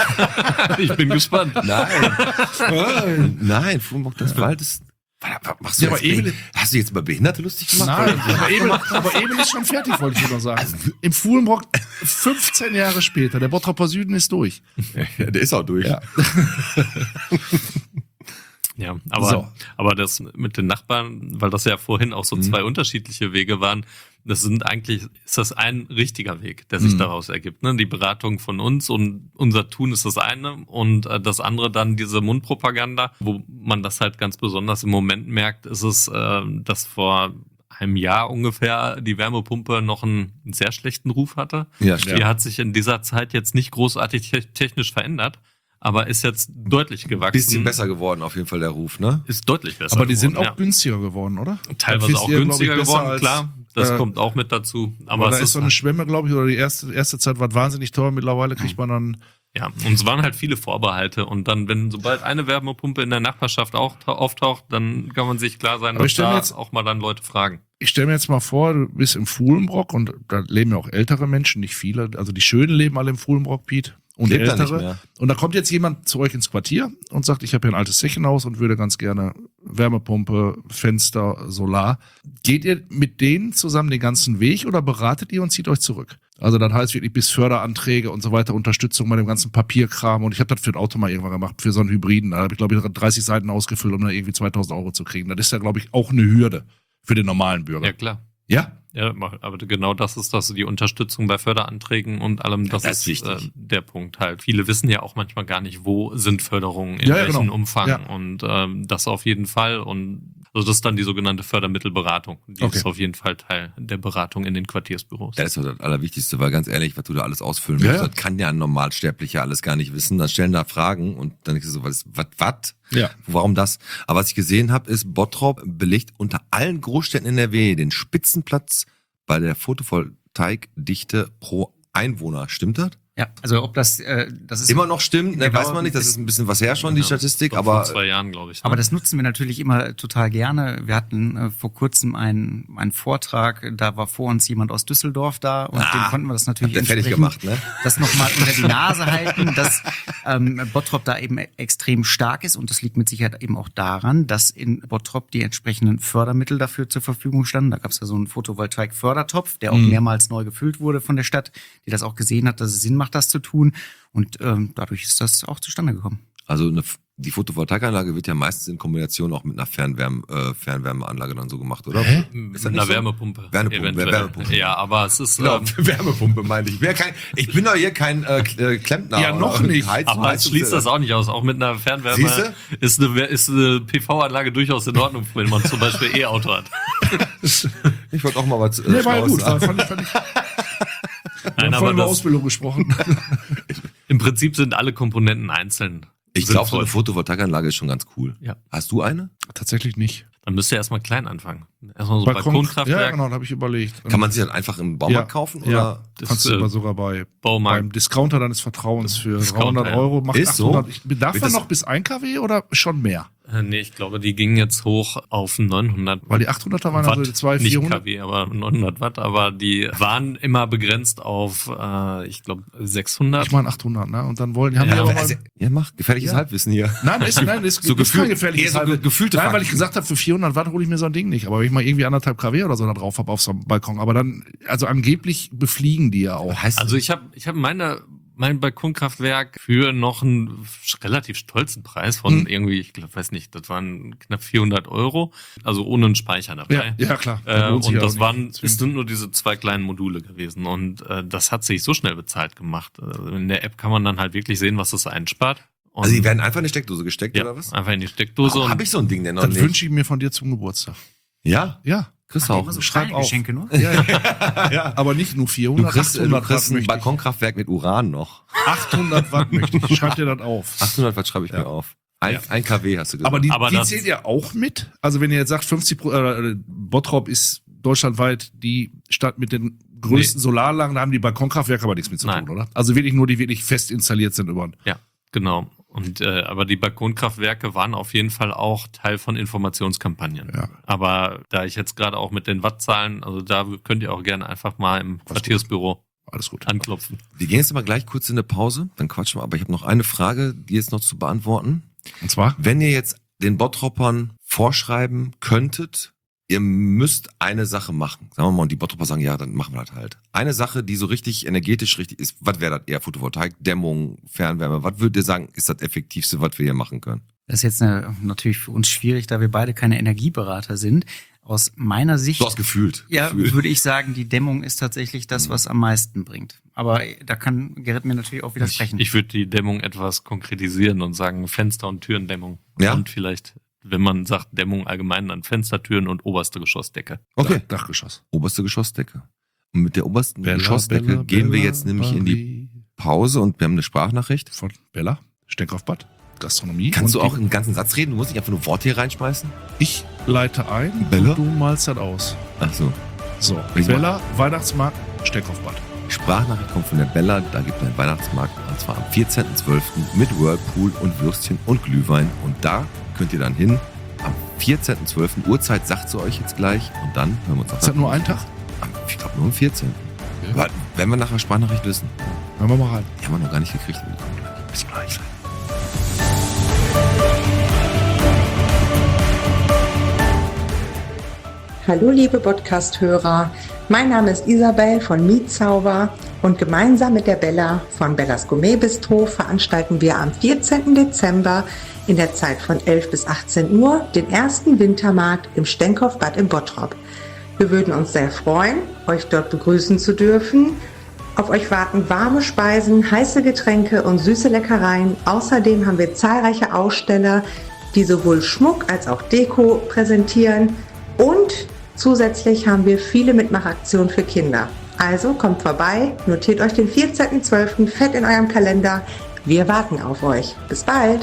ist ich bin gespannt. Nein. Nein, Fuhlenbrock, das Wald ist. Was machst du Ja, aber jetzt? Emil- Hast du jetzt über Behinderte lustig gemacht? Nein, aber Emil ist schon fertig, wollte ich nur sagen. Im Fuhlenbrock 15 Jahre später, der Bottroper Süden ist durch. Ja, der ist auch durch. Ja. Ja, So. aber das mit den Nachbarn, weil das ja vorhin auch so zwei unterschiedliche Wege waren, ist das ein richtiger Weg, der sich daraus ergibt. Ne? Die Beratung von uns und unser Tun ist das eine und das andere dann diese Mundpropaganda, wo man das halt ganz besonders im Moment merkt, ist es, dass vor einem Jahr ungefähr die Wärmepumpe noch einen sehr schlechten Ruf hatte. Ja, stimmt. Die hat sich in dieser Zeit jetzt nicht großartig technisch verändert, aber ist jetzt deutlich gewachsen. Bisschen besser geworden, auf jeden Fall der Ruf, ne? Ist deutlich besser. Aber die sind geworden, auch günstiger geworden, oder? teilweise Das auch wisst ihr, glaub günstiger ich, besser geworden, als, klar. Das kommt auch mit dazu. Aber Aber da es ist so eine Schwemme, glaube ich, oder die erste Zeit war wahnsinnig teuer. Mittlerweile kriegt man dann. ja, und es waren halt viele Vorbehalte. Und dann, sobald eine Wärmepumpe in der Nachbarschaft auch auftaucht, dann kann man sich klar sein, Aber dass ich stell mir da jetzt- auch mal dann Leute fragen. Ich stelle mir jetzt mal vor, du bist im Fuhlenbrock und da leben ja auch ältere Menschen, nicht viele. Also die Schönen leben alle im Fuhlenbrock, Piet. Und Lebt da nicht ältere. mehr. Und da kommt jetzt jemand zu euch ins Quartier und sagt, ich habe hier ein altes Zechenhaus und würde ganz gerne Wärmepumpe, Fenster, Solar. Geht ihr mit denen zusammen den ganzen Weg oder beratet ihr und zieht euch zurück? Also das heißt wirklich bis Förderanträge und so weiter, Unterstützung bei dem ganzen Papierkram. Und ich habe das für ein Auto mal irgendwann gemacht, für so einen Hybriden. Da habe ich, glaube ich, 30 Seiten ausgefüllt, um da irgendwie 2.000 Euro zu kriegen. Das ist ja, glaube ich, auch eine Hürde für den normalen Bürger. Ja, klar. Ja? Ja, aber genau das ist das, die Unterstützung bei Förderanträgen und allem, das das ist ist wichtig. der Punkt halt. Viele wissen ja auch manchmal gar nicht, wo sind Förderungen, in Ja, ja, welchem genau. Umfang Ja. und das auf jeden Fall und also das ist dann die sogenannte Fördermittelberatung. Die Okay. ist auf jeden Fall Teil der Beratung in den Quartiersbüros. Das ist doch das Allerwichtigste, weil ganz ehrlich, was du da alles ausfüllen Ja, musst, ja. das kann ja ein Normalsterblicher alles gar nicht wissen. Dann stellen da Fragen und dann denkst du so, was? Ja. Warum das? Aber was ich gesehen habe, ist, Bottrop belegt unter allen Großstädten in NRW den Spitzenplatz bei der Photovoltaikdichte pro Einwohner. Stimmt das? Ja, also ob das ist Immer noch stimmt, ne, Genau, weiß man nicht, das ist ein bisschen was her schon, die Ja, Statistik, Vor aber 2 Jahren, glaube ich. Aber das nutzen wir natürlich immer total gerne. Wir hatten vor kurzem einen Vortrag, da war vor uns jemand aus Düsseldorf da und dem konnten wir das natürlich hat der fertig gemacht, ne? das nochmal unter die Nase halten, dass Bottrop da eben extrem stark ist und das liegt mit Sicherheit eben auch daran, dass in Bottrop die entsprechenden Fördermittel dafür zur Verfügung standen. Da gab es ja so einen Photovoltaik-Fördertopf, der auch mehrmals neu gefüllt wurde von der Stadt, die das auch gesehen hat, dass es Sinn macht, das zu tun. Und dadurch ist das auch zustande gekommen. also die Photovoltaikanlage wird ja meistens in Kombination auch mit einer Fernwärmeanlage dann so gemacht, oder? Hä? Mit das einer nicht so? Wärmepumpe. Wärmepumpe. Ja, aber es ist... Genau, Wärmepumpe meinte ich. Ich bin doch hier kein Klempner. Ja, noch nicht. Aber es schließt das auch nicht aus. Auch mit einer Fernwärme Siehste? ist eine PV-Anlage durchaus in Ordnung, wenn man zum Beispiel E-Auto hat. Ich wollte auch mal was Nee, war ja Schlaues gut. sagen. Fand ich Nein, wir haben aber vorhin über das, Ausbildung gesprochen. im Prinzip sind alle Komponenten einzeln. Ich glaube, so sinnvoll. eine Photovoltaikanlage ist schon ganz cool. Ja. Hast du eine? Tatsächlich nicht. Dann müsst ihr erstmal klein anfangen. Erstmal so ein Ja, Balkonkraftwerk. genau, da habe ich überlegt. Kann man sich das einfach im Baumarkt kaufen? Ja, Oder? Das, kannst du aber sogar beim Baumarkt. Discounter deines Vertrauens für Discounter, 300 Euro macht Ist so? 800. Darf Wird man das- noch bis 1 kW oder schon mehr? Nee, ich glaube, die gingen jetzt hoch auf 900 Weil die 800er waren also die 2 nicht 400. kW, aber 900 Watt, aber die waren immer begrenzt auf, ich glaube, 600. Ich meine 800, ne? Und dann wollen die haben Ja, die aber Also, mal, ja, mach gefährliches Ja. Halbwissen hier. nein, ist So kein gefühlt- gefährliches eher so Halbwissen. gefühlte Nein, weil Fakten. ich gesagt habe, für 400 Watt hole ich mir so ein Ding nicht. Aber wenn ich mal irgendwie 1,5 kW oder so da drauf habe auf so einem Balkon. Aber dann, also angeblich befliegen die ja auch. Was heißt Also ich habe mein Balkonkraftwerk für noch einen relativ stolzen Preis von irgendwie, ich glaube, weiß nicht, das waren knapp 400 Euro, also ohne einen Speicher dabei. Ja, klar. Lohnt sich Und ja das auch nicht. es sind nur diese 2 kleinen Module gewesen und das hat sich so schnell bezahlt gemacht. Also in der App kann man dann halt wirklich sehen, was das einspart. Und Also die werden einfach in eine Steckdose gesteckt, ja, oder was? einfach in die Steckdose Oh, und habe ich so ein Ding denn noch Das nicht? wünsche ich mir von dir zum Geburtstag. Ja? Ja. Kriegst du auch. Immer so schreib kleine auf. Geschenke nur. Ja. Aber nicht nur Du 400, kriegst 800 Watt ein möchte ich. Balkonkraftwerk mit Uran noch. 800 Watt möchte ich. Schreib dir das auf. 800 Watt schreibe ich mir auf. Ein kW hast du gesagt. Aber die das- zählt ihr auch mit? Also wenn ihr jetzt sagt, Bottrop ist deutschlandweit die Stadt mit den größten Solaranlagen, da haben die Balkonkraftwerke aber nichts mit zu Nein. tun, oder? Also wirklich nur die wirklich fest installiert sind über. ja, genau. Und aber die Balkonkraftwerke waren auf jeden Fall auch Teil von Informationskampagnen. Ja. Aber da ich jetzt gerade auch mit den Wattzahlen, also da könnt ihr auch gerne einfach mal im Quartiersbüro Alles gut. anklopfen. Wir gehen jetzt mal gleich kurz in eine Pause, dann quatschen wir. Aber ich habe noch eine Frage, die jetzt noch zu beantworten. Und zwar? Wenn ihr jetzt den Bottroppern vorschreiben könntet, ihr müsst eine Sache machen. Sagen wir mal, und die Bottropper sagen, ja, dann machen wir das halt. Eine Sache, die so richtig energetisch richtig ist, was wäre das eher? Photovoltaik, Dämmung, Fernwärme? Was würdet ihr sagen, ist das Effektivste, was wir hier machen können? Das ist jetzt natürlich für uns schwierig, da wir beide keine Energieberater sind. Aus meiner Sicht Du hast gefühlt. ja, Gefühl. würde ich sagen, die Dämmung ist tatsächlich das, was am meisten bringt. Aber da kann Gerrit mir natürlich auch widersprechen. Ich würde die Dämmung etwas konkretisieren und sagen Fenster- und Türendämmung. Ja? Und vielleicht, wenn man sagt Dämmung allgemein, dann Fenster, Türen und oberste Geschossdecke. Okay, Dachgeschoss. oberste Geschossdecke. Und mit der obersten Bella, Geschossdecke Bella, gehen wir Bella, jetzt nämlich in die Marie. Pause und wir haben eine Sprachnachricht. Von Bella, Steckhoffbad, Gastronomie. Kannst Und du auch einen ganzen Satz reden? Du musst nicht einfach nur Worte hier reinschmeißen? Ich leite ein Bella? und du malst das aus. Ach so. So, Ich Bella, Weihnachtsmarkt, Steckhoffbad. Sprachnachricht kommt von der Bella, da gibt es einen Weihnachtsmarkt und zwar am 14.12. mit Whirlpool und Würstchen und Glühwein und da könnt ihr dann hin. Am 14.12. Uhrzeit sagt sie euch jetzt gleich und dann hören wir uns Ist das nur ein Tag? Ich glaube nur am 14. Aber wenn wir nachher Sprachnachricht wissen, Hören wir mal rein. die haben wir noch gar nicht gekriegt. Die kommen gleich. Bis gleich. Hallo liebe Podcast-Hörer, mein Name ist Isabel von Mietzauber und gemeinsam mit der Bella von Bellas Gourmet Bistro veranstalten wir am 14. Dezember in der Zeit von 11 bis 18 Uhr den ersten Wintermarkt im Stenkhoffbad in Bottrop. Wir würden uns sehr freuen, euch dort begrüßen zu dürfen. Auf euch warten warme Speisen, heiße Getränke und süße Leckereien. Außerdem haben wir zahlreiche Aussteller, die sowohl Schmuck als auch Deko präsentieren. Und zusätzlich haben wir viele Mitmachaktionen für Kinder. Also kommt vorbei, notiert euch den 14.12. fett in eurem Kalender. Wir warten auf euch. Bis bald!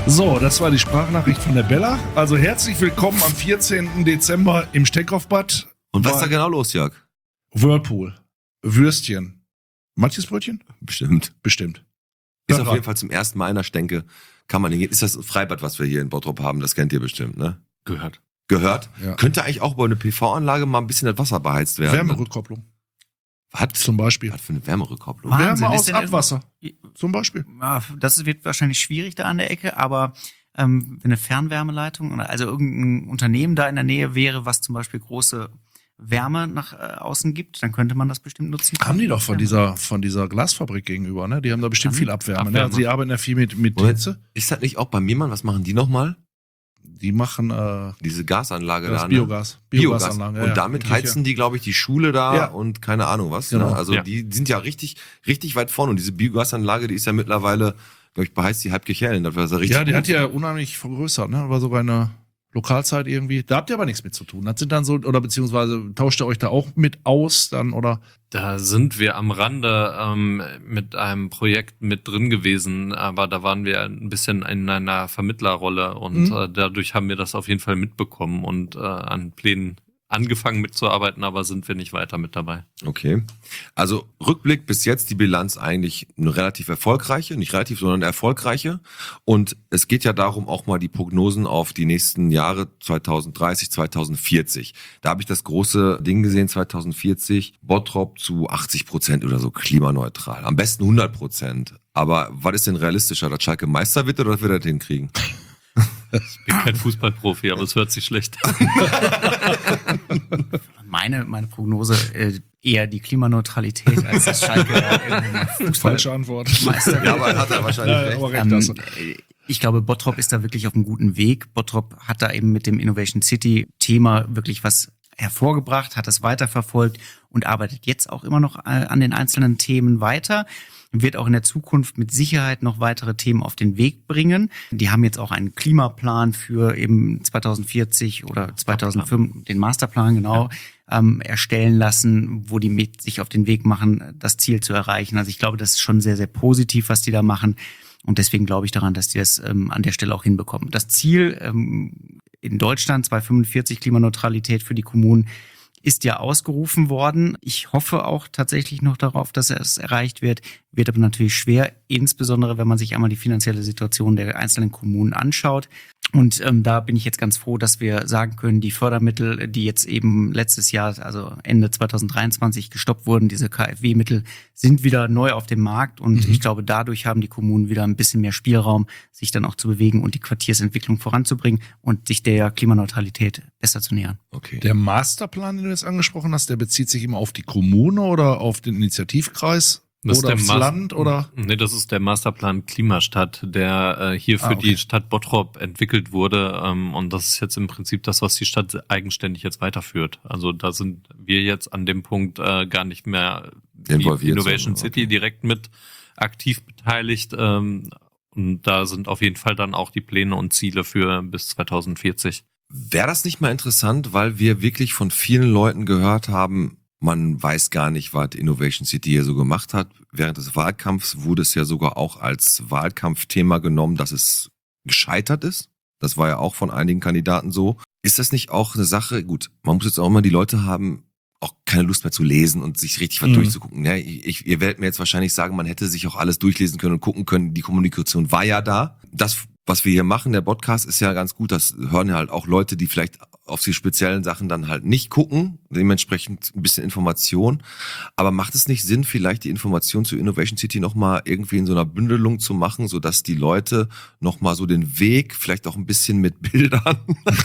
So, das war die Sprachnachricht von der Bella. Also herzlich willkommen am 14. Dezember im Steckaufbad. Und was ist da genau los, Jörg? Whirlpool. Würstchen. Manches Brötchen? Bestimmt. Bestimmt. Ist Ja, auf jeden Fall zum ersten Mal in der Stänke. Kann man hingehen. Ist das ein Freibad, was wir hier in Bottrop haben? Das kennt ihr bestimmt, ne? Gehört. Gehört? Ja. Könnte eigentlich auch über eine PV-Anlage mal ein bisschen das Wasser beheizt werden. Wärmerückkopplung Was? zum Beispiel. Was für eine Wärmerückkopplung? Wahnsinn. Wärme Ist aus denn- Abwasser zum Beispiel. Ja, das wird wahrscheinlich schwierig da an der Ecke, aber wenn eine Fernwärmeleitung oder also irgendein Unternehmen da in der Nähe wäre, was zum Beispiel große Wärme nach außen gibt, dann könnte man das bestimmt nutzen. Haben die doch von dieser Glasfabrik gegenüber, ne? Die haben da bestimmt viel Abwärme. Ne? Abwärme. Also die arbeiten ja viel mit Moment. Hitze. Ist das nicht auch bei mir, Mann? Was machen die nochmal? Die machen Diese Gasanlage das da, ne? Biogas. Biogas. Biogasanlage. Und damit heizen die, glaube ich, die Schule da Ja. und keine Ahnung was. Genau. Ne? Also Ja. die sind ja richtig weit vorne. Und diese Biogasanlage, die ist ja mittlerweile, glaube ich, beheizt die halb Kirchhellen. Das war ja richtig Ja, die gut. hat ja unheimlich vergrößert, ne? War sogar eine Lokalzeit irgendwie. Da habt ihr aber nichts mit zu tun. Das sind dann so, oder beziehungsweise tauscht ihr euch da auch mit aus dann, oder? Da sind wir am Rande mit einem Projekt mit drin gewesen, aber da waren wir ein bisschen in einer Vermittlerrolle und dadurch haben wir das auf jeden Fall mitbekommen und an Plänen angefangen mitzuarbeiten, aber sind wir nicht weiter mit dabei. Okay. Also Rückblick bis jetzt die Bilanz eigentlich eine relativ erfolgreiche, nicht relativ, sondern erfolgreiche. Und es geht ja darum, auch mal die Prognosen auf die nächsten Jahre 2030, 2040. Da habe ich das große Ding gesehen, 2040, Bottrop zu 80% oder so klimaneutral. Am besten 100%. Aber was ist denn realistischer, dass Schalke Meister wird oder dass wir das hinkriegen? Ich bin kein Fußballprofi, aber es hört sich schlecht an. Meine Prognose eher die Klimaneutralität als das Schalke Falsche Antwort. Meister. Ja, aber hat er wahrscheinlich Ja, recht. aber recht hast du. Ich glaube, Bottrop ist da wirklich auf einem guten Weg. Bottrop hat da eben mit dem Innovation City Thema wirklich was hervorgebracht, hat das weiterverfolgt und arbeitet jetzt auch immer noch an den einzelnen Themen weiter. Wird auch in der Zukunft mit Sicherheit noch weitere Themen auf den Weg bringen. Die haben jetzt auch einen Klimaplan für eben 2040 oder 2005, den Masterplan genau, erstellen lassen, wo die mit sich auf den Weg machen, das Ziel zu erreichen. Also ich glaube, das ist schon sehr, sehr positiv, was die da machen. Und deswegen glaube ich daran, dass die das an der Stelle auch hinbekommen. Das Ziel in Deutschland, 2045 Klimaneutralität für die Kommunen, ist ja ausgerufen worden. Ich hoffe auch tatsächlich noch darauf, dass es erreicht wird. Wird aber natürlich schwer, insbesondere wenn man sich einmal die finanzielle Situation der einzelnen Kommunen anschaut. Und da bin ich jetzt ganz froh, dass wir sagen können, die Fördermittel, die jetzt eben letztes Jahr, also Ende 2023 gestoppt wurden, diese KfW-Mittel, sind wieder neu auf dem Markt. Und ich glaube, dadurch haben die Kommunen wieder ein bisschen mehr Spielraum, sich dann auch zu bewegen und die Quartiersentwicklung voranzubringen und sich der Klimaneutralität besser zu nähern. Okay. Der Masterplan, den du jetzt angesprochen hast, der bezieht sich immer auf die Kommune oder auf den Initiativkreis Das ist oder der aufs Land oder? Nee, das ist der Masterplan Klimastadt, der hier für okay. die Stadt Bottrop entwickelt wurde. Und das ist jetzt im Prinzip das, was die Stadt eigenständig jetzt weiterführt. Also da sind wir jetzt an dem Punkt gar nicht mehr die Involviert, Innovation sondern, City okay. direkt mit aktiv beteiligt. Und da sind auf jeden Fall dann auch die Pläne und Ziele für bis 2040. Wäre das nicht mal interessant, weil wir wirklich von vielen Leuten gehört haben, man weiß gar nicht, was Innovation City hier so gemacht hat. Während des Wahlkampfs wurde es ja sogar auch als Wahlkampfthema genommen, dass es gescheitert ist. Das war ja auch von einigen Kandidaten so. Ist das nicht auch eine Sache? Gut, man muss jetzt auch immer die Leute haben, auch keine Lust mehr zu lesen und sich richtig was durchzugucken. Ja, ihr werdet mir jetzt wahrscheinlich sagen, man hätte sich auch alles durchlesen können und gucken können. Die Kommunikation war ja da. Das, was wir hier machen, der Podcast, ist ja ganz gut. Das hören ja halt auch Leute, die vielleicht auf die speziellen Sachen dann halt nicht gucken. Dementsprechend ein bisschen Information. Aber macht es nicht Sinn, vielleicht die Information zu Innovation City nochmal irgendwie in so einer Bündelung zu machen, sodass die Leute nochmal so den Weg, vielleicht auch ein bisschen mit Bildern.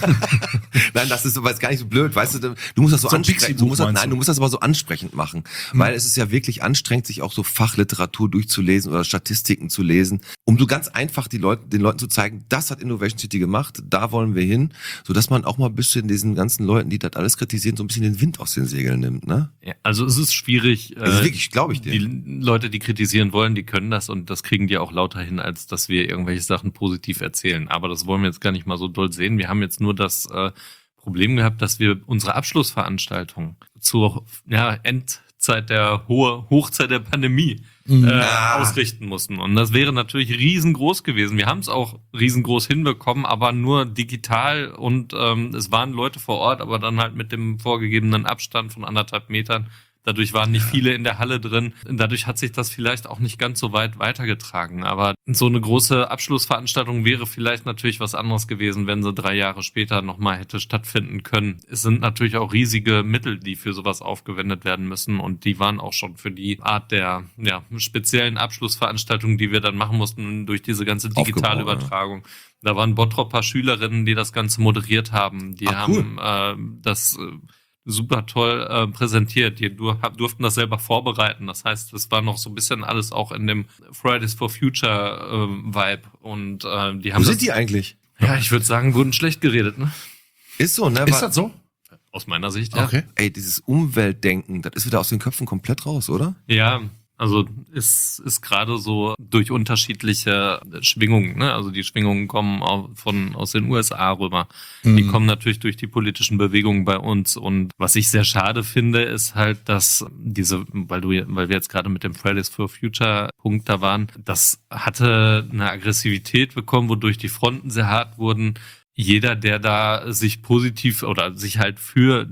Nein, das ist aber jetzt gar nicht so blöd. Weißt du, du musst das so So ein ansprechend, Pixie-Buch, meinst du musst das aber so ansprechend machen. Weil es ist ja wirklich anstrengend, sich auch so Fachliteratur durchzulesen oder Statistiken zu lesen, um so ganz einfach den Leuten zu zeigen, das hat Innovation City gemacht, da wollen wir hin, sodass man auch mal ein bisschen diesen ganzen Leuten, die das alles kritisieren, so ein bisschen den Wind aus den Segeln nimmt, ne? Ja, also es ist schwierig. Das ist wirklich, glaube ich dir. Die Leute, die kritisieren wollen, die können das und das kriegen die auch lauter hin, als dass wir irgendwelche Sachen positiv erzählen. Aber das wollen wir jetzt gar nicht mal so doll sehen. Wir haben jetzt nur das Problem gehabt, dass wir unsere Abschlussveranstaltung zur Zeit der Hochzeit der Pandemie ausrichten mussten. Und das wäre natürlich riesengroß gewesen. Wir haben es auch riesengroß hinbekommen, aber nur digital und es waren Leute vor Ort, aber dann halt mit dem vorgegebenen Abstand von 1,5 Metern. Dadurch waren nicht viele in der Halle drin. Dadurch hat sich das vielleicht auch nicht ganz so weit weitergetragen. Aber so eine große Abschlussveranstaltung wäre vielleicht natürlich was anderes gewesen, wenn sie 3 Jahre später nochmal hätte stattfinden können. Es sind natürlich auch riesige Mittel, die für sowas aufgewendet werden müssen. Und die waren auch schon für die Art der speziellen Abschlussveranstaltung, die wir dann machen mussten durch diese ganze digitale Übertragung. Da waren Bottroper Schülerinnen, die das Ganze moderiert haben. Die haben das super toll präsentiert. Die durften das selber vorbereiten. Das heißt, es war noch so ein bisschen alles auch in dem Fridays for Future Vibe. Und die haben Wo sind die eigentlich? Ja, ich würde sagen, wurden schlecht geredet, ne? Ist so, ne? Ist das so? Aus meiner Sicht, ja. Okay. Ey, dieses Umweltdenken, das ist wieder aus den Köpfen komplett raus, oder? Ja, also ist gerade so durch unterschiedliche Schwingungen, ne? Also die Schwingungen kommen aus den USA rüber. Die kommen natürlich durch die politischen Bewegungen bei uns. Und was ich sehr schade finde, ist halt, dass weil wir jetzt gerade mit dem Fridays for Future Punkt da waren, das hatte eine Aggressivität bekommen, wodurch die Fronten sehr hart wurden. Jeder, der da sich positiv oder sich halt für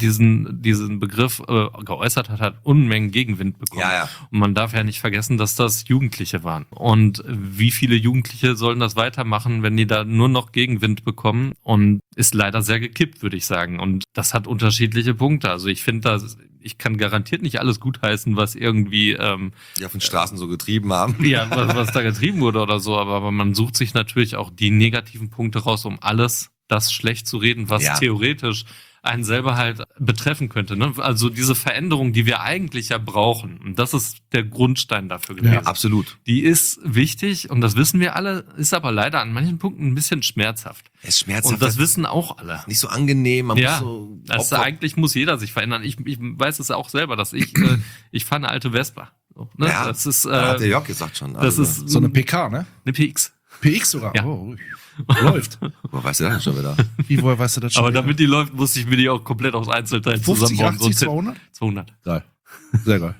diesen Begriff geäußert hat, hat Unmengen Gegenwind bekommen. Ja. Und man darf ja nicht vergessen, dass das Jugendliche waren. Und wie viele Jugendliche sollen das weitermachen, wenn die da nur noch Gegenwind bekommen? Und ist leider sehr gekippt, würde ich sagen. Und das hat unterschiedliche Punkte. Also ich finde, ich kann garantiert nicht alles gutheißen, was irgendwie Die auf den Straßen so getrieben haben. ja, was da getrieben wurde oder so, aber man sucht sich natürlich auch die negativen Punkte raus, um alles das schlecht zu reden, was theoretisch einen selber halt betreffen könnte. Ne? Also diese Veränderung, die wir eigentlich ja brauchen, und das ist der Grundstein dafür gewesen. Ja, absolut. Die ist wichtig und das wissen wir alle, ist aber leider an manchen Punkten ein bisschen schmerzhaft. Es ist schmerzhaft. Und das wissen auch alle. Nicht so angenehm, man muss so... Eigentlich muss jeder sich verändern. Ich weiß es auch selber, dass ich fahre eine alte Vespa. So, ne? Ja, das ist, hat der Jörg gesagt schon. das ist So eine PK, ne? eine PX. PX sogar? Ja. Oh, läuft. Woher weißt du das schon wieder? Wie, woher weißt du das schon? Aber wieder? damit die läuft, musste ich mir die auch komplett aus Einzelteilen 50, zusammenbauen. 80, 200? 200. Geil. Sehr geil.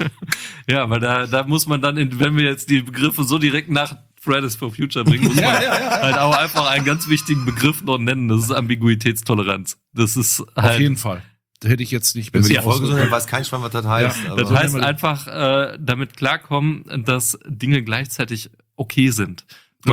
Ja, weil da muss man dann, wenn wir jetzt die Begriffe so direkt nach Fridays for Future bringen, muss man halt auch einfach einen ganz wichtigen Begriff noch nennen. Das ist Ambiguitätstoleranz. Das ist halt... Auf jeden Fall. Da hätte ich jetzt nicht Wenn wir die besser Folge so ausgedrückt. nennen, weiß kein Schwein, was das heißt. Ja, aber Das heißt einfach damit klarkommen, dass Dinge gleichzeitig okay sind.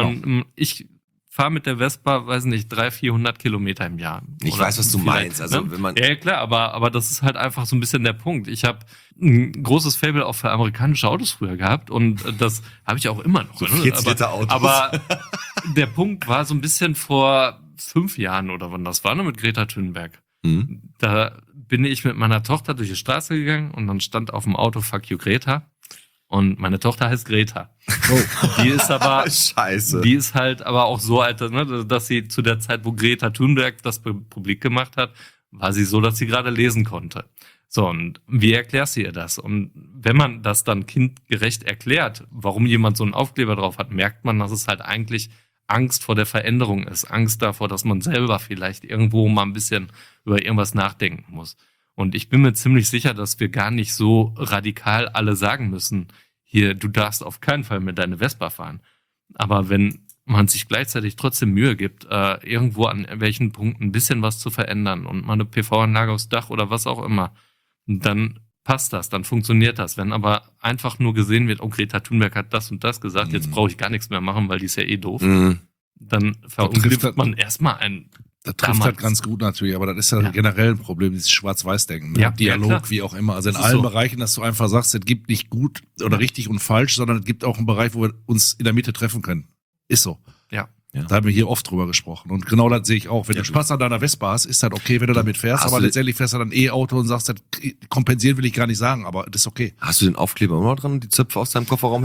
Ich fahre mit der Vespa, weiß nicht, 300-400 Kilometer im Jahr. Ich Oder weiß, was du vielleicht, meinst. Also, ne? wenn man Ja, klar, aber das ist halt einfach so ein bisschen der Punkt. Ich habe ein großes Faible auch für amerikanische Autos früher gehabt und das habe ich auch immer noch. So 40 Liter Autos. Aber der Punkt war so ein bisschen vor 5 Jahren oder wann das war, ne, mit Greta Thunberg. Da bin ich mit meiner Tochter durch die Straße gegangen und dann stand auf dem Auto Fuck you Greta. Und meine Tochter heißt Greta. Die ist aber, Scheiße. die ist halt aber auch so alt, ne, dass sie zu der Zeit, wo Greta Thunberg das publik gemacht hat, war sie so, dass sie gerade lesen konnte. So, und wie erklärst du ihr das? Und wenn man das dann kindgerecht erklärt, warum jemand so einen Aufkleber drauf hat, merkt man, dass es halt eigentlich Angst vor der Veränderung ist. Angst davor, dass man selber vielleicht irgendwo mal ein bisschen über irgendwas nachdenken muss. Und ich bin mir ziemlich sicher, dass wir gar nicht so radikal alle sagen müssen, hier, du darfst auf keinen Fall mit deine Vespa fahren. Aber wenn man sich gleichzeitig trotzdem Mühe gibt, irgendwo an welchen Punkten ein bisschen was zu verändern und mal eine PV-Anlage aufs Dach oder was auch immer, dann passt das, dann funktioniert das. Wenn aber einfach nur gesehen wird, oh, Greta Thunberg hat das und das gesagt, jetzt brauche ich gar nichts mehr machen, weil die ist ja eh doof, dann verunglimpft man erstmal ein... Das trifft halt ganz gut natürlich, aber das ist ja generell ein Problem, dieses Schwarz-Weiß-Denken. Ne? Ja, Dialog, ja, wie auch immer. Also in Das ist allen so. Bereichen, dass du einfach sagst, es gibt nicht gut oder richtig und falsch, sondern es gibt auch einen Bereich, wo wir uns in der Mitte treffen können. Ist so. Ja. Da haben wir hier oft drüber gesprochen. Und genau das sehe ich auch. Wenn du Spaß an deiner Vespa hast, ist das okay, wenn du damit fährst, aber letztendlich fährst du dann E-Auto und sagst, das kompensieren will ich gar nicht sagen, aber das ist okay. Hast du den Aufkleber immer noch dran und die Zöpfe aus deinem Kofferraum?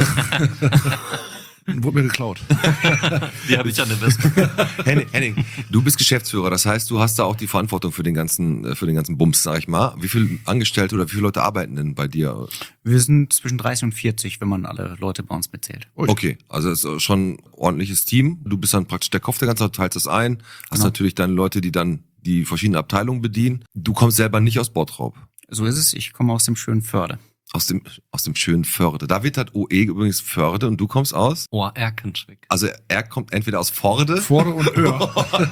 Wurde mir geklaut. Die habe ich an der Vespa. Henning, du bist Geschäftsführer, das heißt, du hast da auch die Verantwortung für den ganzen Bums, sag ich mal. Wie viele Angestellte oder wie viele Leute arbeiten denn bei dir? Wir sind zwischen 30 und 40, wenn man alle Leute bei uns mitzählt. Okay, also es ist schon ein ordentliches Team. Du bist dann praktisch der Kopf der ganzen Zeit, teilst das ein. Hast natürlich dann Leute, die dann die verschiedenen Abteilungen bedienen. Du kommst selber nicht aus Bottrop. So ist es. Ich komme aus dem schönen Förde. Aus dem schönen Förde. David hat OE übrigens Förde und du kommst aus? Oh, Erkenschwick. Also er kommt entweder aus Vorde. Vorde und Öhr.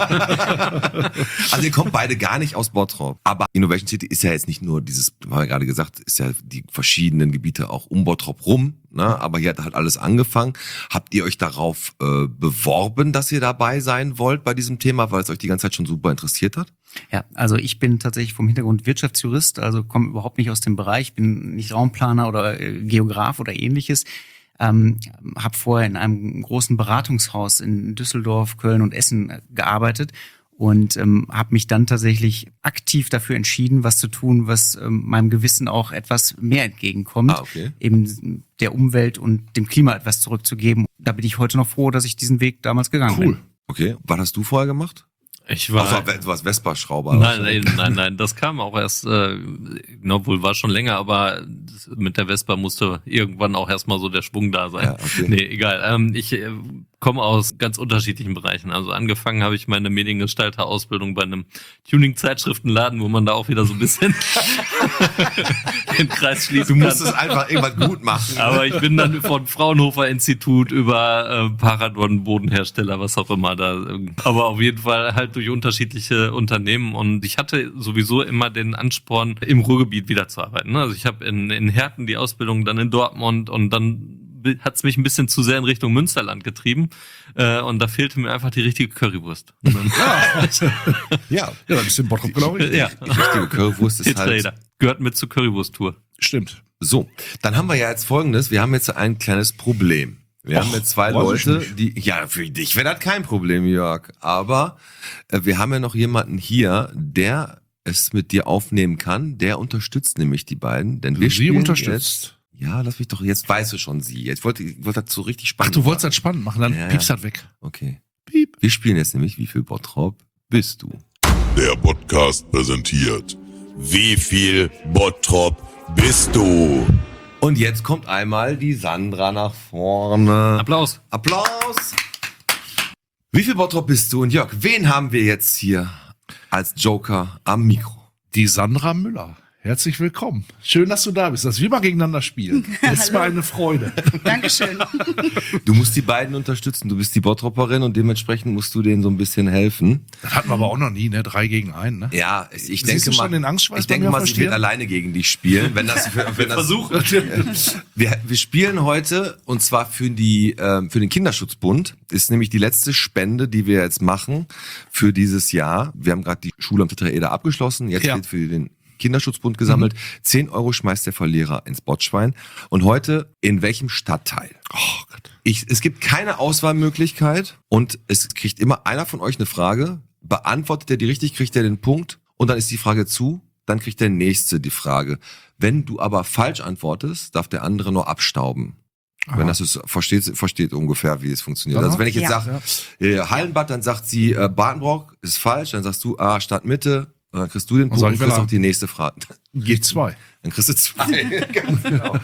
Also ihr kommt beide gar nicht aus Bottrop. Aber Innovation City ist ja jetzt nicht nur dieses, haben wir gerade gesagt, ist ja die verschiedenen Gebiete auch um Bottrop rum. Ne? Aber hier hat halt alles angefangen. Habt ihr euch darauf beworben, dass ihr dabei sein wollt bei diesem Thema, weil es euch die ganze Zeit schon super interessiert hat? Ja, also ich bin tatsächlich vom Hintergrund Wirtschaftsjurist, also komme überhaupt nicht aus dem Bereich, bin nicht Raumplaner oder Geograf oder ähnliches. Habe vorher in einem großen Beratungshaus in Düsseldorf, Köln und Essen gearbeitet und habe mich dann tatsächlich aktiv dafür entschieden, was zu tun, was meinem Gewissen auch etwas mehr entgegenkommt, Okay. eben der Umwelt und dem Klima etwas zurückzugeben. Da bin ich heute noch froh, dass ich diesen Weg damals gegangen bin. Okay. Was hast du vorher gemacht? Ich war. Also, du warst Vespa-Schrauber. Nein, das kam auch erst, obwohl war schon länger, aber mit der Vespa musste irgendwann auch erstmal so der Schwung da sein. Ja, okay. Nee, egal. Ich komme aus ganz unterschiedlichen Bereichen. Also angefangen habe ich meine Mediengestalter-Ausbildung bei einem Tuning-Zeitschriftenladen, wo man da auch wieder so ein bisschen den Kreis schließen Du kann. musstest einfach irgendwas gut machen. Aber ich bin dann von Fraunhofer Institut über Paradon-Bodenhersteller, was auch immer da. Aber auf jeden Fall halt durch unterschiedliche Unternehmen. Und ich hatte sowieso immer den Ansporn, im Ruhrgebiet wieder zu arbeiten. Also ich habe in Herten die Ausbildung, dann in Dortmund und dann hat es mich ein bisschen zu sehr in Richtung Münsterland getrieben. Und da fehlte mir einfach die richtige Currywurst. Und dann, Ja, Ja, ein bisschen Bottrop, glaube ich. ja, die richtige Currywurst ist halt... Trader. Gehört mit zur Currywurst-Tour. Stimmt. So, dann haben wir ja jetzt Folgendes. Wir haben jetzt ein kleines Problem. Wir haben jetzt zwei weiß ich Leute, die... Ja, für dich wäre das kein Problem, Jörg. Aber wir haben ja noch jemanden hier, der es mit dir aufnehmen kann. Der unterstützt nämlich die beiden. Denn wir Sie spielen unterstützt. Jetzt, ja, lass mich doch... Jetzt weißt du schon sie. Ich wollte das so richtig Ach, spannend du wolltest machen. das spannend machen, dann Ja, piepst ja. das weg. Okay. Piep. Wir spielen jetzt nämlich Wie viel Bottrop bist du? Der Podcast präsentiert. Wie viel Bottrop bist du? Und jetzt kommt einmal die Sandra nach vorne. Applaus. Applaus! Wie viel Bottrop bist du? Und Jörg, wen haben wir jetzt hier als Joker am Mikro? Die Sandra Müller. Herzlich willkommen. Schön, dass du da bist, dass wir mal gegeneinander spielen. Das war eine Freude. Dankeschön. Du musst die beiden unterstützen. Du bist die Bottropperin und dementsprechend musst du denen so ein bisschen helfen. Das hatten wir aber auch noch nie, ne? 3 gegen 1, ne? Ja, ich Siehst denke du schon mal, den Angstschweiß ich bei denke mir mal, auf sie der wird Stirn? alleine gegen dich spielen. Wenn das Versuchen. Wir spielen heute und zwar für den Kinderschutzbund. Ist nämlich die letzte Spende, die wir jetzt machen für dieses Jahr. Wir haben gerade die Schule am Tetraeder abgeschlossen. Jetzt Ja. wird für den Kinderschutzbund gesammelt. 10 Euro schmeißt der Verlierer ins Botschwein. Und heute in welchem Stadtteil? Oh Gott. Es gibt keine Auswahlmöglichkeit und es kriegt immer einer von euch eine Frage. Beantwortet er die richtig, kriegt er den Punkt und dann ist die Frage zu. Dann kriegt der Nächste die Frage. Wenn du aber falsch antwortest, darf der andere nur abstauben. Aha. Wenn das ist, versteht ungefähr, wie es funktioniert. Ja. Also wenn ich jetzt Ja. sage, Hallenbad, dann sagt sie, Badenbrock ist falsch, dann sagst du, Stadtmitte, und dann kriegst du den Und Punkt sag und ich kriegst Weller. auch die nächste Frage. G2. Dann kriegst du 2. Ganz genau.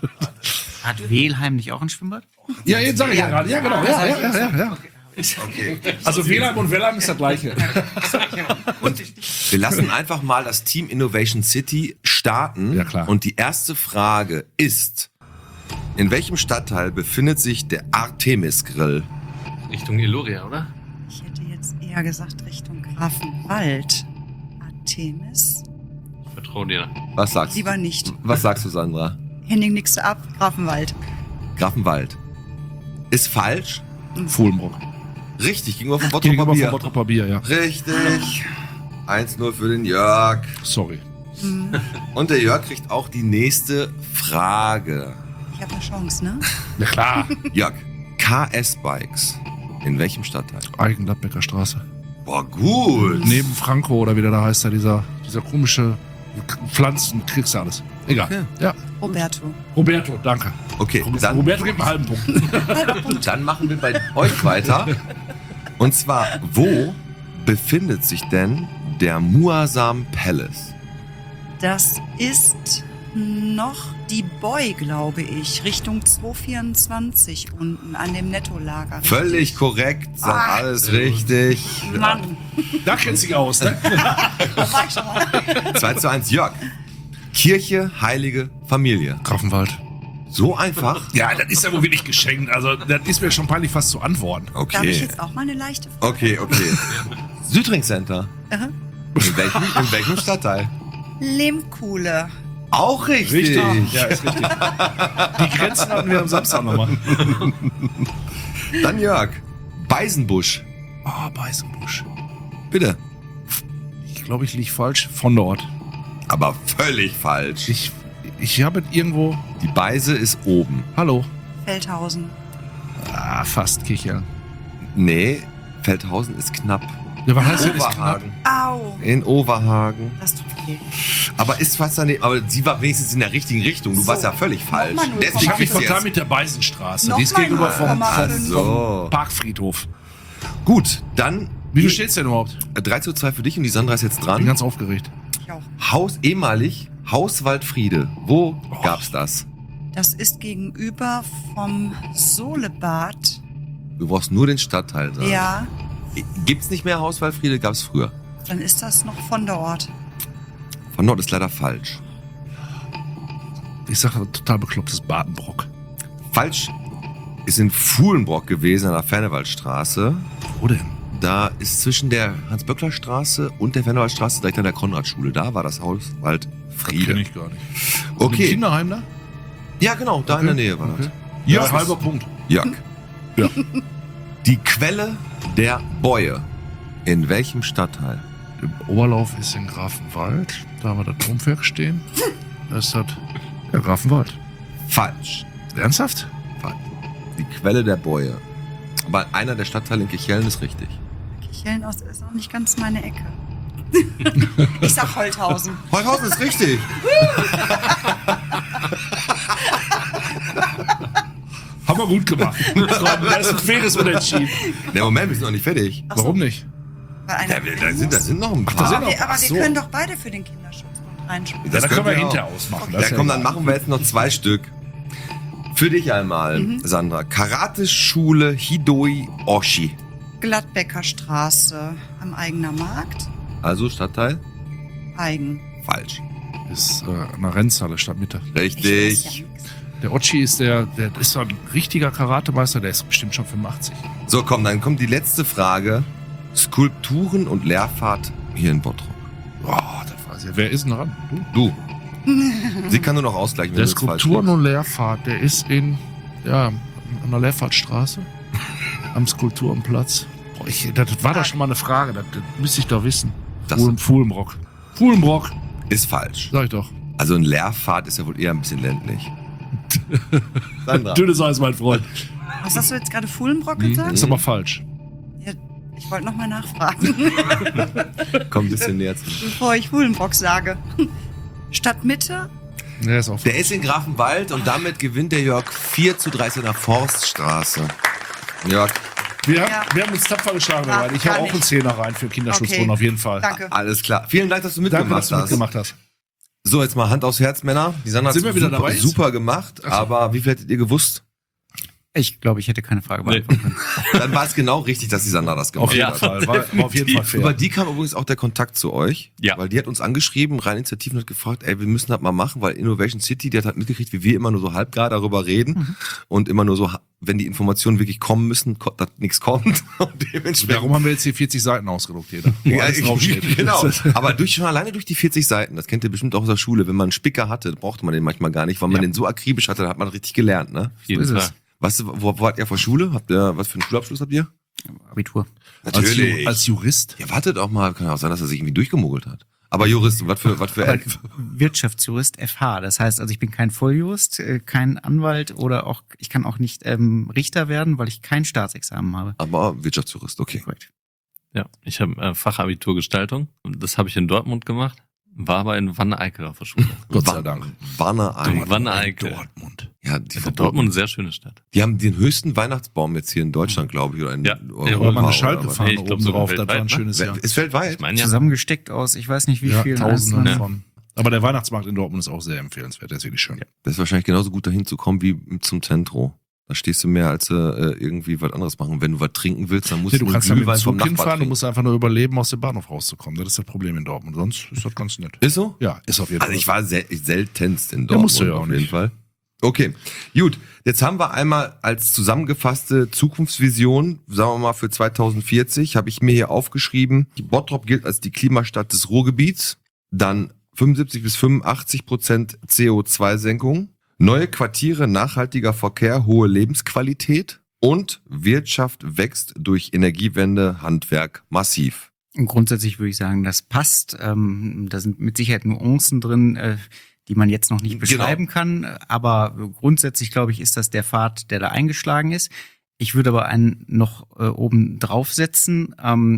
Hat Wehlheim nicht auch ein Schwimmbad? Ja, jetzt sag ich ja gerade. Ja, genau. Ja. Okay. Also Wehlheim und Wellheim ist das Gleiche. Und wir lassen einfach mal das Team Innovation City starten. Ja, klar. Und die erste Frage ist, in welchem Stadtteil befindet sich der Artemis Grill? Richtung Illuria, oder? Ich hätte jetzt eher gesagt Richtung Grafenwald. Artemis? Ich vertraue dir. Was sagst du? Lieber nicht. Was sagst du, Sandra? Henning, nix ab. Grafenwald. Grafenwald. Ist falsch? Fuhlenbrock. Richtig, gegenüber vom Gegenüber Bottroper vom Bier. Bottroper Bier, ja. Richtig. 1-0 für den Jörg. Sorry. Und der Jörg kriegt auch die nächste Frage. Ich habe eine Chance, ne? Ja klar. Jörg, KS Bikes. In welchem Stadtteil? Eigengladbecker Straße. Boah, gut. Neben Franco oder wie der da heißt, dieser komische Pflanzen, kriegst du alles. Egal. Okay. Ja. Roberto. Roberto, danke. Okay, dann, Roberto gibt einen halben Punkt. dann machen wir bei euch weiter. Und zwar, wo befindet sich denn der Muazzam Palace? Das ist noch die Boy, glaube ich. Richtung 224 unten an dem Nettolager. richtig? Völlig korrekt, sagt alles richtig. Mann. Da kennt sich aus, ne? Da war ich schon mal. 2-1, Jörg. Kirche, Heilige, Familie. Grafenwald. So einfach? Ja, das ist ja wohl wirklich geschenkt. Also, das ist mir schon peinlich fast zu antworten. Darf ich Okay. jetzt auch mal eine leichte Frage? Okay. Südring Center. Aha. In welchem Stadtteil? Lehmkuhle. Auch richtig. Ja, ist richtig. Die Grenzen hatten wir am Samstag nochmal. Dann Jörg. Beisenbusch. Beisenbusch. Bitte. Ich glaube, ich liege falsch. Von dort. Aber völlig falsch. Ich habe irgendwo... Die Beise ist oben. Hallo. Feldhausen. Fast Kicheln. Nee, Feldhausen ist knapp. Ja, was heißt denn, ist knapp? Overhagen. Au. In Overhagen. Das tut weh. Aber ist fast daneben. Aber sie war wenigstens in der richtigen Richtung. Du So. warst ja völlig falsch. Nochmal 0,5. Ich habe mich kriegst du vertan jetzt. mit der Beisenstraße. Noch Die ist mal gegenüber vom 0,5. So. Parkfriedhof. Gut, dann Wie viel steht's denn überhaupt? 3:2 für dich und die Sandra ist jetzt Bin dran. ganz aufgeregt. Ich auch. Ehemalig Haus Waldfriede. Wo gab's das? Das ist gegenüber vom Solebad. Du brauchst nur den Stadtteil sagen. Ja, Gibt's nicht mehr Haus Waldfriede? Gab's früher. dann ist das noch von dort. Von Nord ist leider falsch. Ich sage total beklopptes Badenbrock. Falsch ist in Fuhlenbrock gewesen, an der Fernewaldstraße. Wo denn? Da ist zwischen der Hans-Böckler-Straße und der Fernewaldstraße direkt an der Konradschule. Da war das Haus Waldfriede. Kenn ich gar nicht. Im Okay. Kinderheim da? Ja, genau, da in der Nähe war das. Okay. Ja, Ja, halber Punkt. Jörg. Ja. Die Quelle der Bäue. In welchem Stadtteil? Der Oberlauf ist in Grafenwald. Da haben wir das Domwerk stehen. Da ist das der Grafenwald. Falsch. Ernsthaft? Die Quelle der Bäue. Aber einer der Stadtteile in Kichellen ist richtig. Kicheln ist auch nicht ganz meine Ecke. Ich sag Holthausen. Holthausen ist richtig. Haben wir gut gemacht. Das ist ein faires Unentschieden. Der Moment, wir sind noch nicht fertig. Ach so, Warum nicht? weil einer Da sind noch ein paar. sind noch- aber Ach so. wir können doch beide für den Kinderschutzbund reinspielen. Das Ja, da können wir können wir hinterher auch. ausmachen. Ja, komm, dann machen wir jetzt noch 2 Stück. Für dich einmal, Mhm. Sandra. Karate-Schule Hidoi Oshi. Gladbecker Straße am Eigener Markt. Also Stadtteil? Eigen. Falsch. Ist an der Rennhalle Stadtmitte. Ich weiß Richtig. ja nix. Der Ochi ist der ist so ein richtiger Karatemeister, der ist bestimmt schon 85. So, komm, dann kommt die letzte Frage. Skulpturen und Lehrfahrt hier in Bottrop. Boah, das weiß ich. Wer ist denn dran? Du? Du. Sie kann nur noch ausgleichen, wenn Der du jetzt falsch Skulpturen- liegst. und Lehrfahrt, der ist an der Lehrfahrtstraße, am Skulpturenplatz. Boah, das war doch schon mal eine Frage, das müsste ich doch wissen. Das- Fuhlenbrock. Fuhlenbrock, Ist falsch. sag ich doch. Also ein Lehrfahrt ist ja wohl eher ein bisschen ländlich. Sandra. Dünnes Eis, mein Freund. Was hast du jetzt gerade Fuhlenbrock Ist gesagt? aber falsch. Ja, ich wollte noch mal nachfragen, Komm ein bisschen näher zu mir. bevor ich Fuhlenbrock sage. Stadtmitte? Der ist auch Der ist in Grafenwald und damit gewinnt der Jörg 4:3 in der Forststraße. Jörg, wir Ja. haben uns tapfer geschlagen Ach, dabei. Ich gar habe auch nicht. einen Zehner rein für Kinderschutzbrunnen Okay. auf jeden Fall. Danke. alles klar. Vielen Dank, dass du Danke, mitgemacht dass du hast. mitgemacht hast. So, jetzt mal Hand aufs Herz, Männer. Die Sandra hat Sind wir wieder super, dabei jetzt? super gemacht, Ach so. aber wie viel hättet ihr gewusst? Ich glaube, ich hätte keine Frage beantworten können. Dann war es genau richtig, dass die Sandra das gemacht Auf jeden hat. Fall. War auf jeden Fall fair. Über die kam übrigens auch der Kontakt zu euch, Ja. weil die hat uns angeschrieben, rein Initiativ und hat gefragt, ey, wir müssen das mal machen, weil Innovation City, die hat halt mitgekriegt, wie wir immer nur so halbgar darüber reden und immer nur so, wenn die Informationen wirklich kommen müssen, dass nichts kommt. Und dementsprechend Warum haben wir jetzt hier 40 Seiten ausgedruckt, jeder? Wo Ja, alles draufsteht. genau. Aber schon alleine durch die 40 Seiten, das kennt ihr bestimmt auch aus der Schule, wenn man einen Spicker hatte, brauchte man den manchmal gar nicht, weil man den so akribisch hatte, dann hat man richtig gelernt, ne? Jeden ist Fall. es. Weißt du, wo wart ihr vor Schule? Habt ihr, was für einen Schulabschluss habt ihr? Abitur. Als Jurist? Ja, wartet auch mal, kann auch sein, dass er sich irgendwie durchgemogelt hat. Aber Jurist, was für Aber Wirtschaftsjurist FH. Das heißt, also ich bin kein Volljurist, kein Anwalt oder auch, ich kann auch nicht Richter werden, weil ich kein Staatsexamen habe. aber Wirtschaftsjurist, okay. Korrekt. Ja, ich habe Fachabitur Gestaltung. Das habe ich in Dortmund gemacht, war aber in Wanne-Eickel auf der Schule. Gott sei Dank. Wanne-Eickel. Wanne-Eickel. Dortmund. Ja, die, Also Dortmund eine sehr schöne Stadt. die haben den höchsten Weihnachtsbaum jetzt hier in Deutschland, glaube ich, oder in Ja. Europa. Ja, Oder mal eine oder Schaltefahne Nee, ich glaub oben sogar drauf, das war ein weltweit, ne? schönes Jahr. was. Ist weltweit? Ich meine ja, Zusammengesteckt aus, ich weiß nicht wie Ja, viel. Tausende einzelnen- von. Aber der Weihnachtsmarkt in Dortmund ist auch sehr empfehlenswert, der ist wirklich schön. Das ist wahrscheinlich genauso gut dahin zu kommen wie zum Zentro. Da stehst du mehr, als irgendwie was anderes machen. Wenn du was trinken willst, dann musst Nee, du du einen kannst dann mit dem Glühwein vom Zug Nachbarn hinfahren, du trinken. musst einfach nur überleben, aus dem Bahnhof rauszukommen. Das ist das Problem in Dortmund. Sonst ist das ganz nett. Ist so? Ja, ist auf jeden Fall. Also ich war seltenst in Ja, Dortmund musst du ja auch auf jeden nicht. Fall. Okay, gut. Jetzt haben wir einmal als zusammengefasste Zukunftsvision, sagen wir mal für 2040, habe ich mir hier aufgeschrieben, Bottrop gilt als die Klimastadt des Ruhrgebiets, dann 75 bis 85% CO2-Senkung, neue Quartiere, nachhaltiger Verkehr, hohe Lebensqualität und Wirtschaft wächst durch Energiewende, Handwerk massiv. Und grundsätzlich würde ich sagen, das passt. Da sind mit Sicherheit Nuancen drin, die man jetzt noch nicht beschreiben kann. Aber grundsätzlich, glaube ich, ist das der Pfad, der da eingeschlagen ist. Ich würde aber einen noch oben draufsetzen.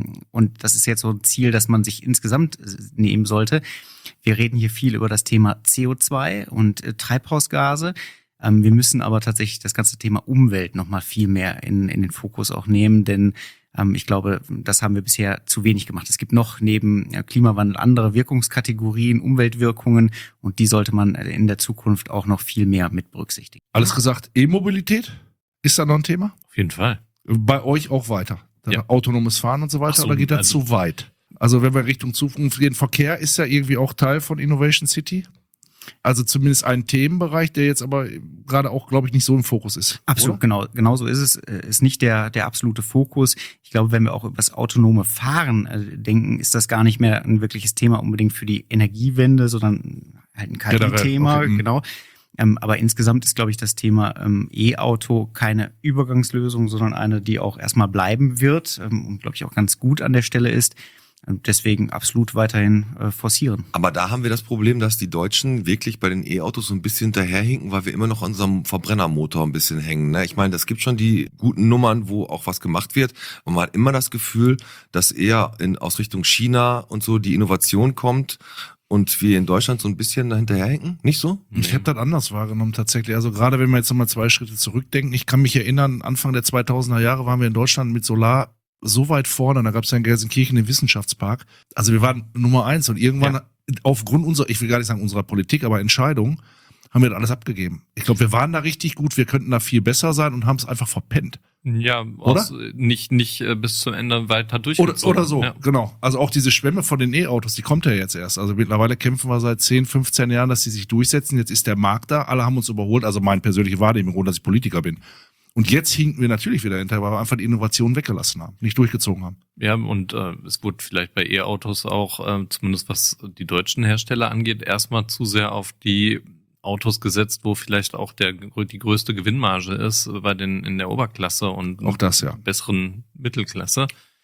Und das ist jetzt so ein Ziel, das man sich insgesamt nehmen sollte. Wir reden hier viel über das Thema CO2 und Treibhausgase. Wir müssen aber tatsächlich das ganze Thema Umwelt noch mal viel mehr in den Fokus auch nehmen, denn ich glaube, das haben wir bisher zu wenig gemacht. Es gibt noch neben Klimawandel andere Wirkungskategorien, Umweltwirkungen und die sollte man in der Zukunft auch noch viel mehr mit berücksichtigen. Alles gesagt, E-Mobilität? Ist da noch ein Thema? Auf jeden Fall. Bei euch auch weiter? Ja. Autonomes Fahren und so weiter, Ach so, oder geht das also- zu weit? Also wenn wir Richtung Zukunft gehen, Verkehr ist ja irgendwie auch Teil von Innovation City. Also zumindest ein Themenbereich, der jetzt aber gerade auch, glaube ich, nicht so im Fokus ist. Absolut, oder? genau so ist es. Ist nicht der absolute Fokus. Ich glaube, wenn wir auch über das autonome Fahren denken, ist das gar nicht mehr ein wirkliches Thema unbedingt für die Energiewende, sondern halt ein KI-Thema, okay. genau. Aber insgesamt ist, glaube ich, das Thema E-Auto keine Übergangslösung, sondern eine, die auch erstmal bleiben wird und, glaube ich, auch ganz gut an der Stelle ist. Deswegen absolut weiterhin forcieren. Aber da haben wir das Problem, dass die Deutschen wirklich bei den E-Autos so ein bisschen hinterherhinken, weil wir immer noch an unserem Verbrennermotor ein bisschen hängen. Ne? Ich meine, es gibt schon die guten Nummern, wo auch was gemacht wird. Und man hat immer das Gefühl, dass eher aus Richtung China und so die Innovation kommt und wir in Deutschland so ein bisschen dahinterherhinken. Nicht so? Ich habe das anders wahrgenommen tatsächlich. Also gerade wenn wir jetzt nochmal 2 Schritte zurückdenken, ich kann mich erinnern, Anfang der 2000er Jahre waren wir in Deutschland mit Solar so weit vorne, da gab es ja in Gelsenkirchen den Wissenschaftspark. Also wir waren Nummer 1 und irgendwann aufgrund unserer, ich will gar nicht sagen unserer Politik, aber Entscheidung, haben wir das alles abgegeben. Ich glaube, wir waren da richtig gut, wir könnten da viel besser sein und haben es einfach verpennt. Ja, nicht bis zum Ende weiter durchgezogen. Oder so, ja. genau. Also auch diese Schwemme von den E-Autos, die kommt ja jetzt erst. Also mittlerweile kämpfen wir seit 10, 15 Jahren, dass die sich durchsetzen. Jetzt ist der Markt da, alle haben uns überholt. Also meine persönliche Wahrnehmung, dass ich Politiker bin. Und jetzt hinken wir natürlich wieder hinterher, weil wir einfach die Innovation weggelassen haben, nicht durchgezogen haben. Ja, und es wurde vielleicht bei E-Autos auch, zumindest was die deutschen Hersteller angeht, erstmal zu sehr auf die Autos gesetzt, wo vielleicht auch die größte Gewinnmarge ist in der Oberklasse und Auch das, ja. besseren Mittelklasse.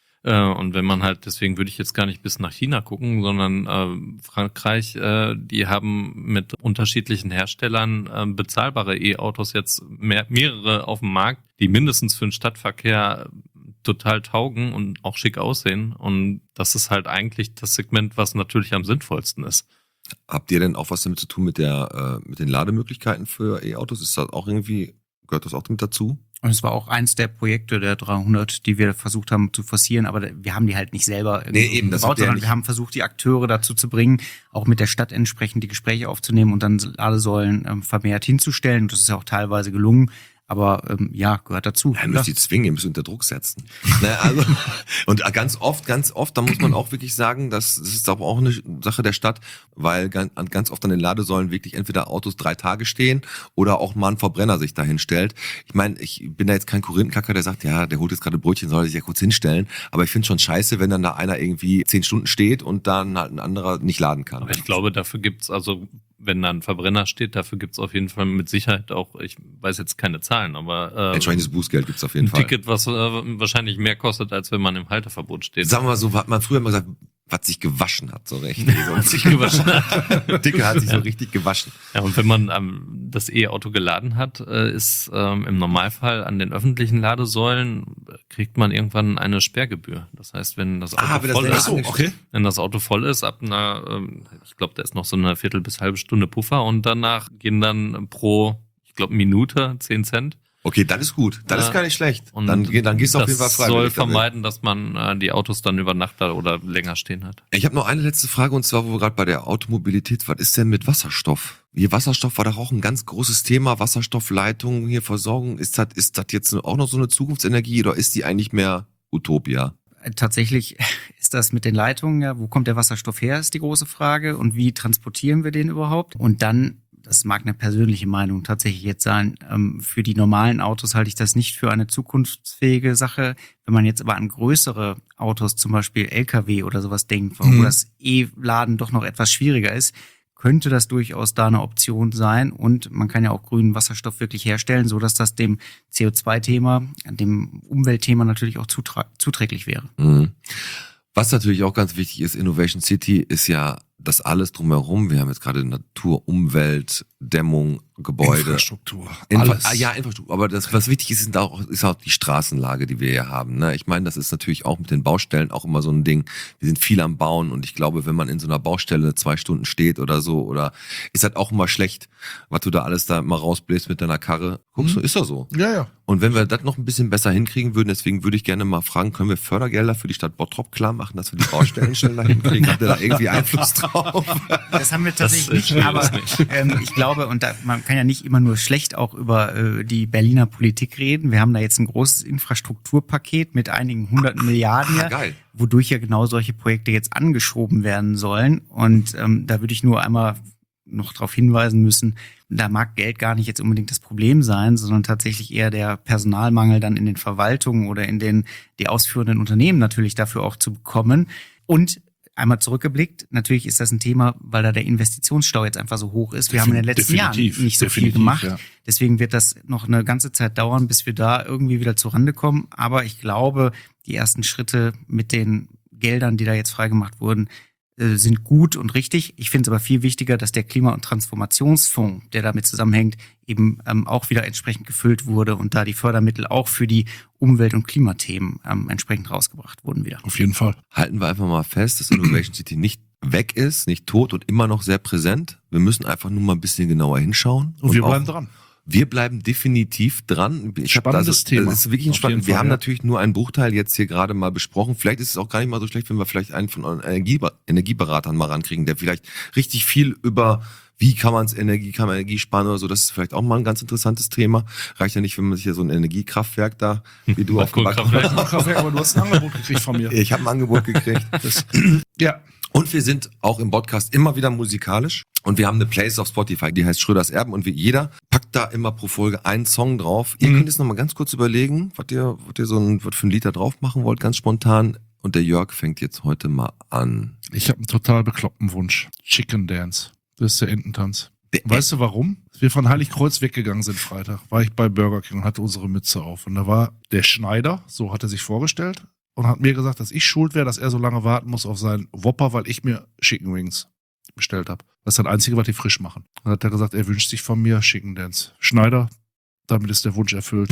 Und wenn man halt, deswegen würde ich jetzt gar nicht bis nach China gucken, sondern Frankreich, die haben mit unterschiedlichen Herstellern bezahlbare E-Autos jetzt mehrere auf dem Markt, die mindestens für den Stadtverkehr total taugen und auch schick aussehen. Und das ist halt eigentlich das Segment, was natürlich am sinnvollsten ist. Habt ihr denn auch was damit zu tun mit den Lademöglichkeiten für E-Autos? Ist das auch gehört das auch damit dazu? Und es war auch eins der Projekte der 300, die wir versucht haben zu forcieren, aber wir haben die halt nicht selber eben, das habt ihr ja sondern nicht. wir haben versucht, die Akteure dazu zu bringen, auch mit der Stadt entsprechend die Gespräche aufzunehmen und dann Ladesäulen vermehrt hinzustellen. Und das ist ja auch teilweise gelungen. Aber gehört dazu. Ja, ihr müsst die zwingen, ihr müsst unter Druck setzen. Ne, also, und ganz oft, da muss man auch wirklich sagen, das ist aber auch eine Sache der Stadt, weil ganz oft an den Ladesäulen wirklich entweder Autos 3 Tage stehen oder auch mal ein Verbrenner sich dahin stellt. Ich meine, ich bin da jetzt kein Korinthenkacker, der sagt, ja, der holt jetzt gerade Brötchen, soll er sich ja kurz hinstellen. Aber ich finde schon scheiße, wenn dann da einer irgendwie 10 Stunden steht und dann halt ein anderer nicht laden kann. Aber ich glaube, dafür gibt's wenn da ein Verbrenner steht, dafür gibt's auf jeden Fall mit Sicherheit auch, ich weiß jetzt keine Zahlen, aber entsprechendes Bußgeld gibt's auf jeden ein Fall. Ticket, was wahrscheinlich mehr kostet, als wenn man im Halteverbot steht. Sagen wir mal so, hat man früher mal gesagt, was sich gewaschen hat, so recht. Was sich gewaschen hat. Ticket hat sich so richtig gewaschen. Ja, und wenn man das E-Auto geladen hat, ist im Normalfall an den öffentlichen Ladesäulen kriegt man irgendwann eine Sperrgebühr. Das heißt, wenn das Auto voll ist, wenn das Auto voll ist, ab einer, ich glaube, da ist noch so eine Viertel bis halbe Stunde Puffer und danach gehen dann pro, ich glaube, Minute 10 Cent. Okay, das ist gut. Das ist gar nicht schlecht. Und dann gehst du auf jeden Fall frei. Das soll vermeiden, dass man die Autos dann über Nacht oder länger stehen hat. Ich habe noch eine letzte Frage und zwar, wo wir gerade bei der Automobilität, was ist denn mit Wasserstoff? Hier Wasserstoff war doch auch ein ganz großes Thema. Wasserstoffleitungen, hier Versorgung. Ist das jetzt auch noch so eine Zukunftsenergie oder ist die eigentlich mehr Utopia? Tatsächlich ist das mit den Leitungen, ja, wo kommt der Wasserstoff her, ist die große Frage. Und wie transportieren wir den überhaupt? Und dann, das mag eine persönliche Meinung tatsächlich jetzt sein, für die normalen Autos halte ich das nicht für eine zukunftsfähige Sache. Wenn man jetzt aber an größere Autos, zum Beispiel LKW oder sowas denkt, wo das E-Laden doch noch etwas schwieriger ist, könnte das durchaus da eine Option sein. Und man kann ja auch grünen Wasserstoff wirklich herstellen, so dass das dem CO2-Thema, dem Umweltthema natürlich auch zuträglich wäre. Mhm. Was natürlich auch ganz wichtig ist, Innovation City ist ja das alles drumherum. Wir haben jetzt gerade Natur, Umwelt, Dämmung, Gebäude. Infrastruktur. Alles. Ja, Infrastruktur. Aber das, was wichtig ist, ist auch die Straßenlage, die wir hier haben. Ne? Ich meine, das ist natürlich auch mit den Baustellen auch immer so ein Ding. Wir sind viel am Bauen und ich glaube, wenn man in so einer Baustelle 2 Stunden steht oder so, oder ist halt auch immer schlecht, was du da alles da mal rausbläst mit deiner Karre. Guckst du, ist doch so. Ja, ja. Und wenn wir das noch ein bisschen besser hinkriegen würden, deswegen würde ich gerne mal fragen, können wir Fördergelder für die Stadt Bottrop klar machen, dass wir die Baustellen schneller hinkriegen? Habt ihr da irgendwie Einfluss drauf? Das haben wir tatsächlich nicht, aber ich glaube, und man kann ja nicht immer nur schlecht auch über die Berliner Politik reden. Wir haben da jetzt ein großes Infrastrukturpaket mit einigen 100 Milliarden, Geil. wodurch ja genau solche Projekte jetzt angeschoben werden sollen. Und da würde ich nur einmal noch darauf hinweisen müssen, da mag Geld gar nicht jetzt unbedingt das Problem sein, sondern tatsächlich eher der Personalmangel dann in den Verwaltungen oder in die ausführenden Unternehmen natürlich dafür auch zu bekommen. Und einmal zurückgeblickt, natürlich ist das ein Thema, weil da der Investitionsstau jetzt einfach so hoch ist. Wir haben in den letzten Jahren nicht so viel gemacht. Ja. Deswegen wird das noch eine ganze Zeit dauern, bis wir da irgendwie wieder zurande kommen. Aber ich glaube, die ersten Schritte mit den Geldern, die da jetzt freigemacht wurden, sind gut und richtig. Ich finde es aber viel wichtiger, dass der Klima- und Transformationsfonds, der damit zusammenhängt, eben auch wieder entsprechend gefüllt wurde und da die Fördermittel auch für die Umwelt- und Klimathemen entsprechend rausgebracht wurden wieder. Auf jeden Fall. Halten wir einfach mal fest, dass Innovation City nicht weg ist, nicht tot und immer noch sehr präsent. Wir müssen einfach nur mal ein bisschen genauer hinschauen. Und wir bleiben dran. Wir bleiben definitiv dran. Spannendes Thema. Das ist wirklich ein spannendes. Wir haben natürlich nur einen Bruchteil jetzt hier gerade mal besprochen. Vielleicht ist es auch gar nicht mal so schlecht, wenn wir vielleicht einen von euren Energieberatern mal rankriegen, der vielleicht richtig viel über wie kann man Energie sparen oder so. Das ist vielleicht auch mal ein ganz interessantes Thema. Reicht ja nicht, wenn man sich hier so ein Energiekraftwerk da, wie du aufgebaut hast. Aber du hast ein Angebot gekriegt von mir. Ich habe ein Angebot gekriegt. Ja. Und wir sind auch im Podcast immer wieder musikalisch. Und wir haben eine Playlist auf Spotify, die heißt Schröders Erben. Und jeder packt da immer pro Folge einen Song drauf. Ihr könnt jetzt noch mal ganz kurz überlegen, was ihr was für ein Lied da drauf machen wollt, ganz spontan. Und der Jörg fängt jetzt heute mal an. Ich habe einen total bekloppten Wunsch. Chicken Dance. Das ist der Ententanz. Weißt du warum? Als wir von Heiligkreuz weggegangen sind Freitag, war ich bei Burger King und hatte unsere Mütze auf. Und da war der Schneider, so hat er sich vorgestellt, und hat mir gesagt, dass ich schuld wäre, dass er so lange warten muss auf seinen Whopper, weil ich mir Chicken Wings bestellt habe. Das ist das Einzige, was die frisch machen. Dann hat er gesagt, er wünscht sich von mir Chicken Dance. Schneider, damit ist der Wunsch erfüllt.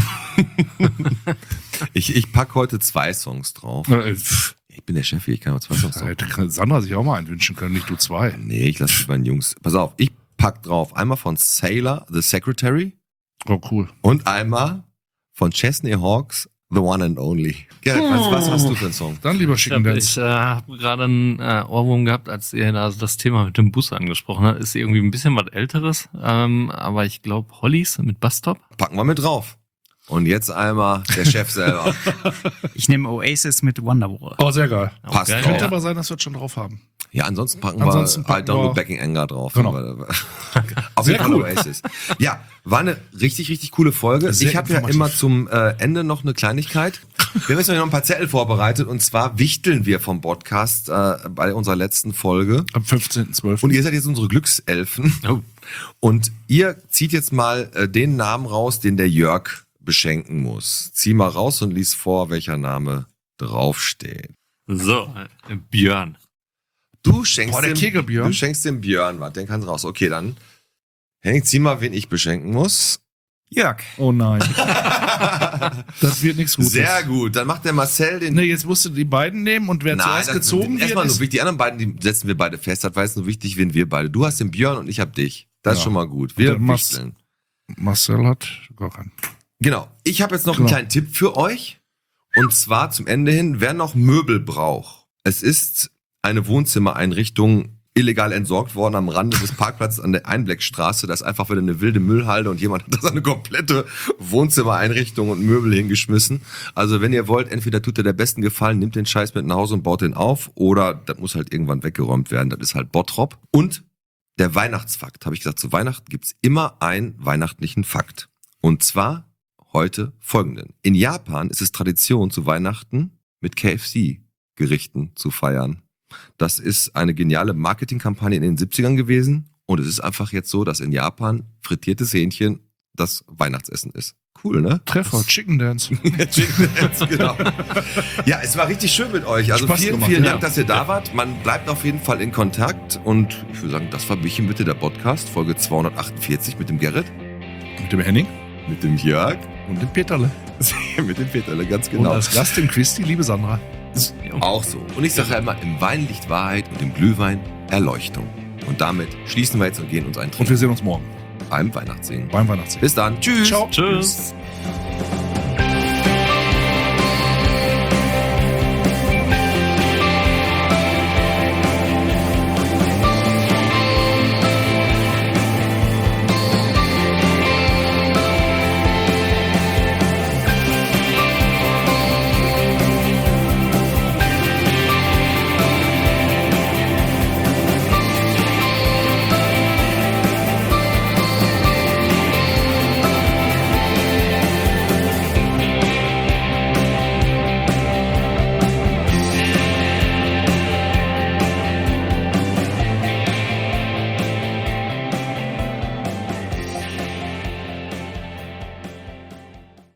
Ich pack heute 2 Songs drauf. Ich bin der Chef hier, ich kann auch 2 Songs drauf. Da kann Sandra sich auch mal einen wünschen können, nicht du 2. Nee, ich lasse die beiden Jungs. Pass auf, ich pack drauf einmal von Sailor, The Secretary. Oh, cool. Und einmal von Chesney Hawks, The One and Only. Gerrit, was hast du für einen Song? Dann lieber Chicken Dance. Ich habe gerade einen Ohrwurm gehabt, als ihr da das Thema mit dem Bus angesprochen habt. Ist irgendwie ein bisschen was Älteres, aber ich glaube Hollies mit Busstop. Packen wir mit drauf. Und jetzt einmal der Chef selber. Ich nehme Oasis mit Wonderwall. Oh, sehr geil. Passt geil. drauf. Könnte aber sein, dass wir es schon drauf haben. Ja, ansonsten packen wir I packen Don't wir- Look Back in Anger drauf. Genau. Auf Sehr jeden Fall cool. Oasis. Ja, war eine richtig, richtig coole Folge. Sehr Ich habe ja informativ. immer zum Ende noch eine Kleinigkeit. Wir haben jetzt noch ein paar Zettel vorbereitet und zwar wichteln wir vom Podcast bei unserer letzten Folge. Am 15.12. Und ihr seid jetzt unsere Glückselfen. Oh. Und ihr zieht jetzt mal den Namen raus, den der Jörg beschenken muss. Zieh mal raus und lies vor, welcher Name draufsteht. So, Björn. Du schenkst, der Kegelbjörn. du schenkst dem Björn was, den kannst du raus. Okay, dann Henning, zieh mal, wen ich beschenken muss. Jörg. Oh nein. Das wird nichts Gutes. Sehr gut, dann macht der Marcel den... Nee, jetzt musst du die beiden nehmen und wer zuerst gezogen wird, erstmal nur ist... wichtig. Die anderen beiden, die setzen wir beide fest. Das war jetzt nur wichtig, wen wir beide. Du hast den Björn und ich hab dich. Das ist Ja. schon mal gut. Wir Und der wichteln. Marcel hat gar keinen. Genau. Ich habe jetzt noch einen Genau. kleinen Tipp für euch. Und zwar zum Ende hin, wer noch Möbel braucht. Es ist eine Wohnzimmereinrichtung illegal entsorgt worden am Rande des Parkplatzes an der Einbleckstraße. Da ist einfach wieder eine wilde Müllhalde und jemand hat da seine komplette Wohnzimmereinrichtung und Möbel hingeschmissen. Also wenn ihr wollt, entweder tut ihr der besten Gefallen, nimmt den Scheiß mit nach Hause und baut den auf, oder das muss halt irgendwann weggeräumt werden. Das ist halt Bottrop. Und der Weihnachtsfakt, habe ich gesagt, zu Weihnachten gibt's immer einen weihnachtlichen Fakt. Und zwar heute folgenden. In Japan ist es Tradition, zu Weihnachten mit KFC-Gerichten zu feiern. Das ist eine geniale Marketingkampagne in den 70ern gewesen. Und es ist einfach jetzt so, dass in Japan frittiertes Hähnchen das Weihnachtsessen ist. Cool, ne? Treffer, Chicken Dance. Chicken Dance, genau. Ja, es war richtig schön mit euch. Also Spaß vielen, gemacht, vielen ja. Dank, dass ihr da wart. Man bleibt auf jeden Fall in Kontakt. Und ich würde sagen, das war Bichin bitte, der Podcast, Folge 248 mit dem Gerrit, Mit dem Henning mit dem Jörg, und dem Peterle. mit dem Peterle, ganz Und genau. als Gast im Quiz die liebe Sandra. Auch so. Und ich sage ja immer, im Wein liegt Wahrheit und im Glühwein Erleuchtung. Und damit schließen wir jetzt und gehen uns ein Und wir sehen uns morgen beim Weihnachtssingen. beim Weihnachtssingen. Bis dann. Tschüss. Ciao. Tschüss.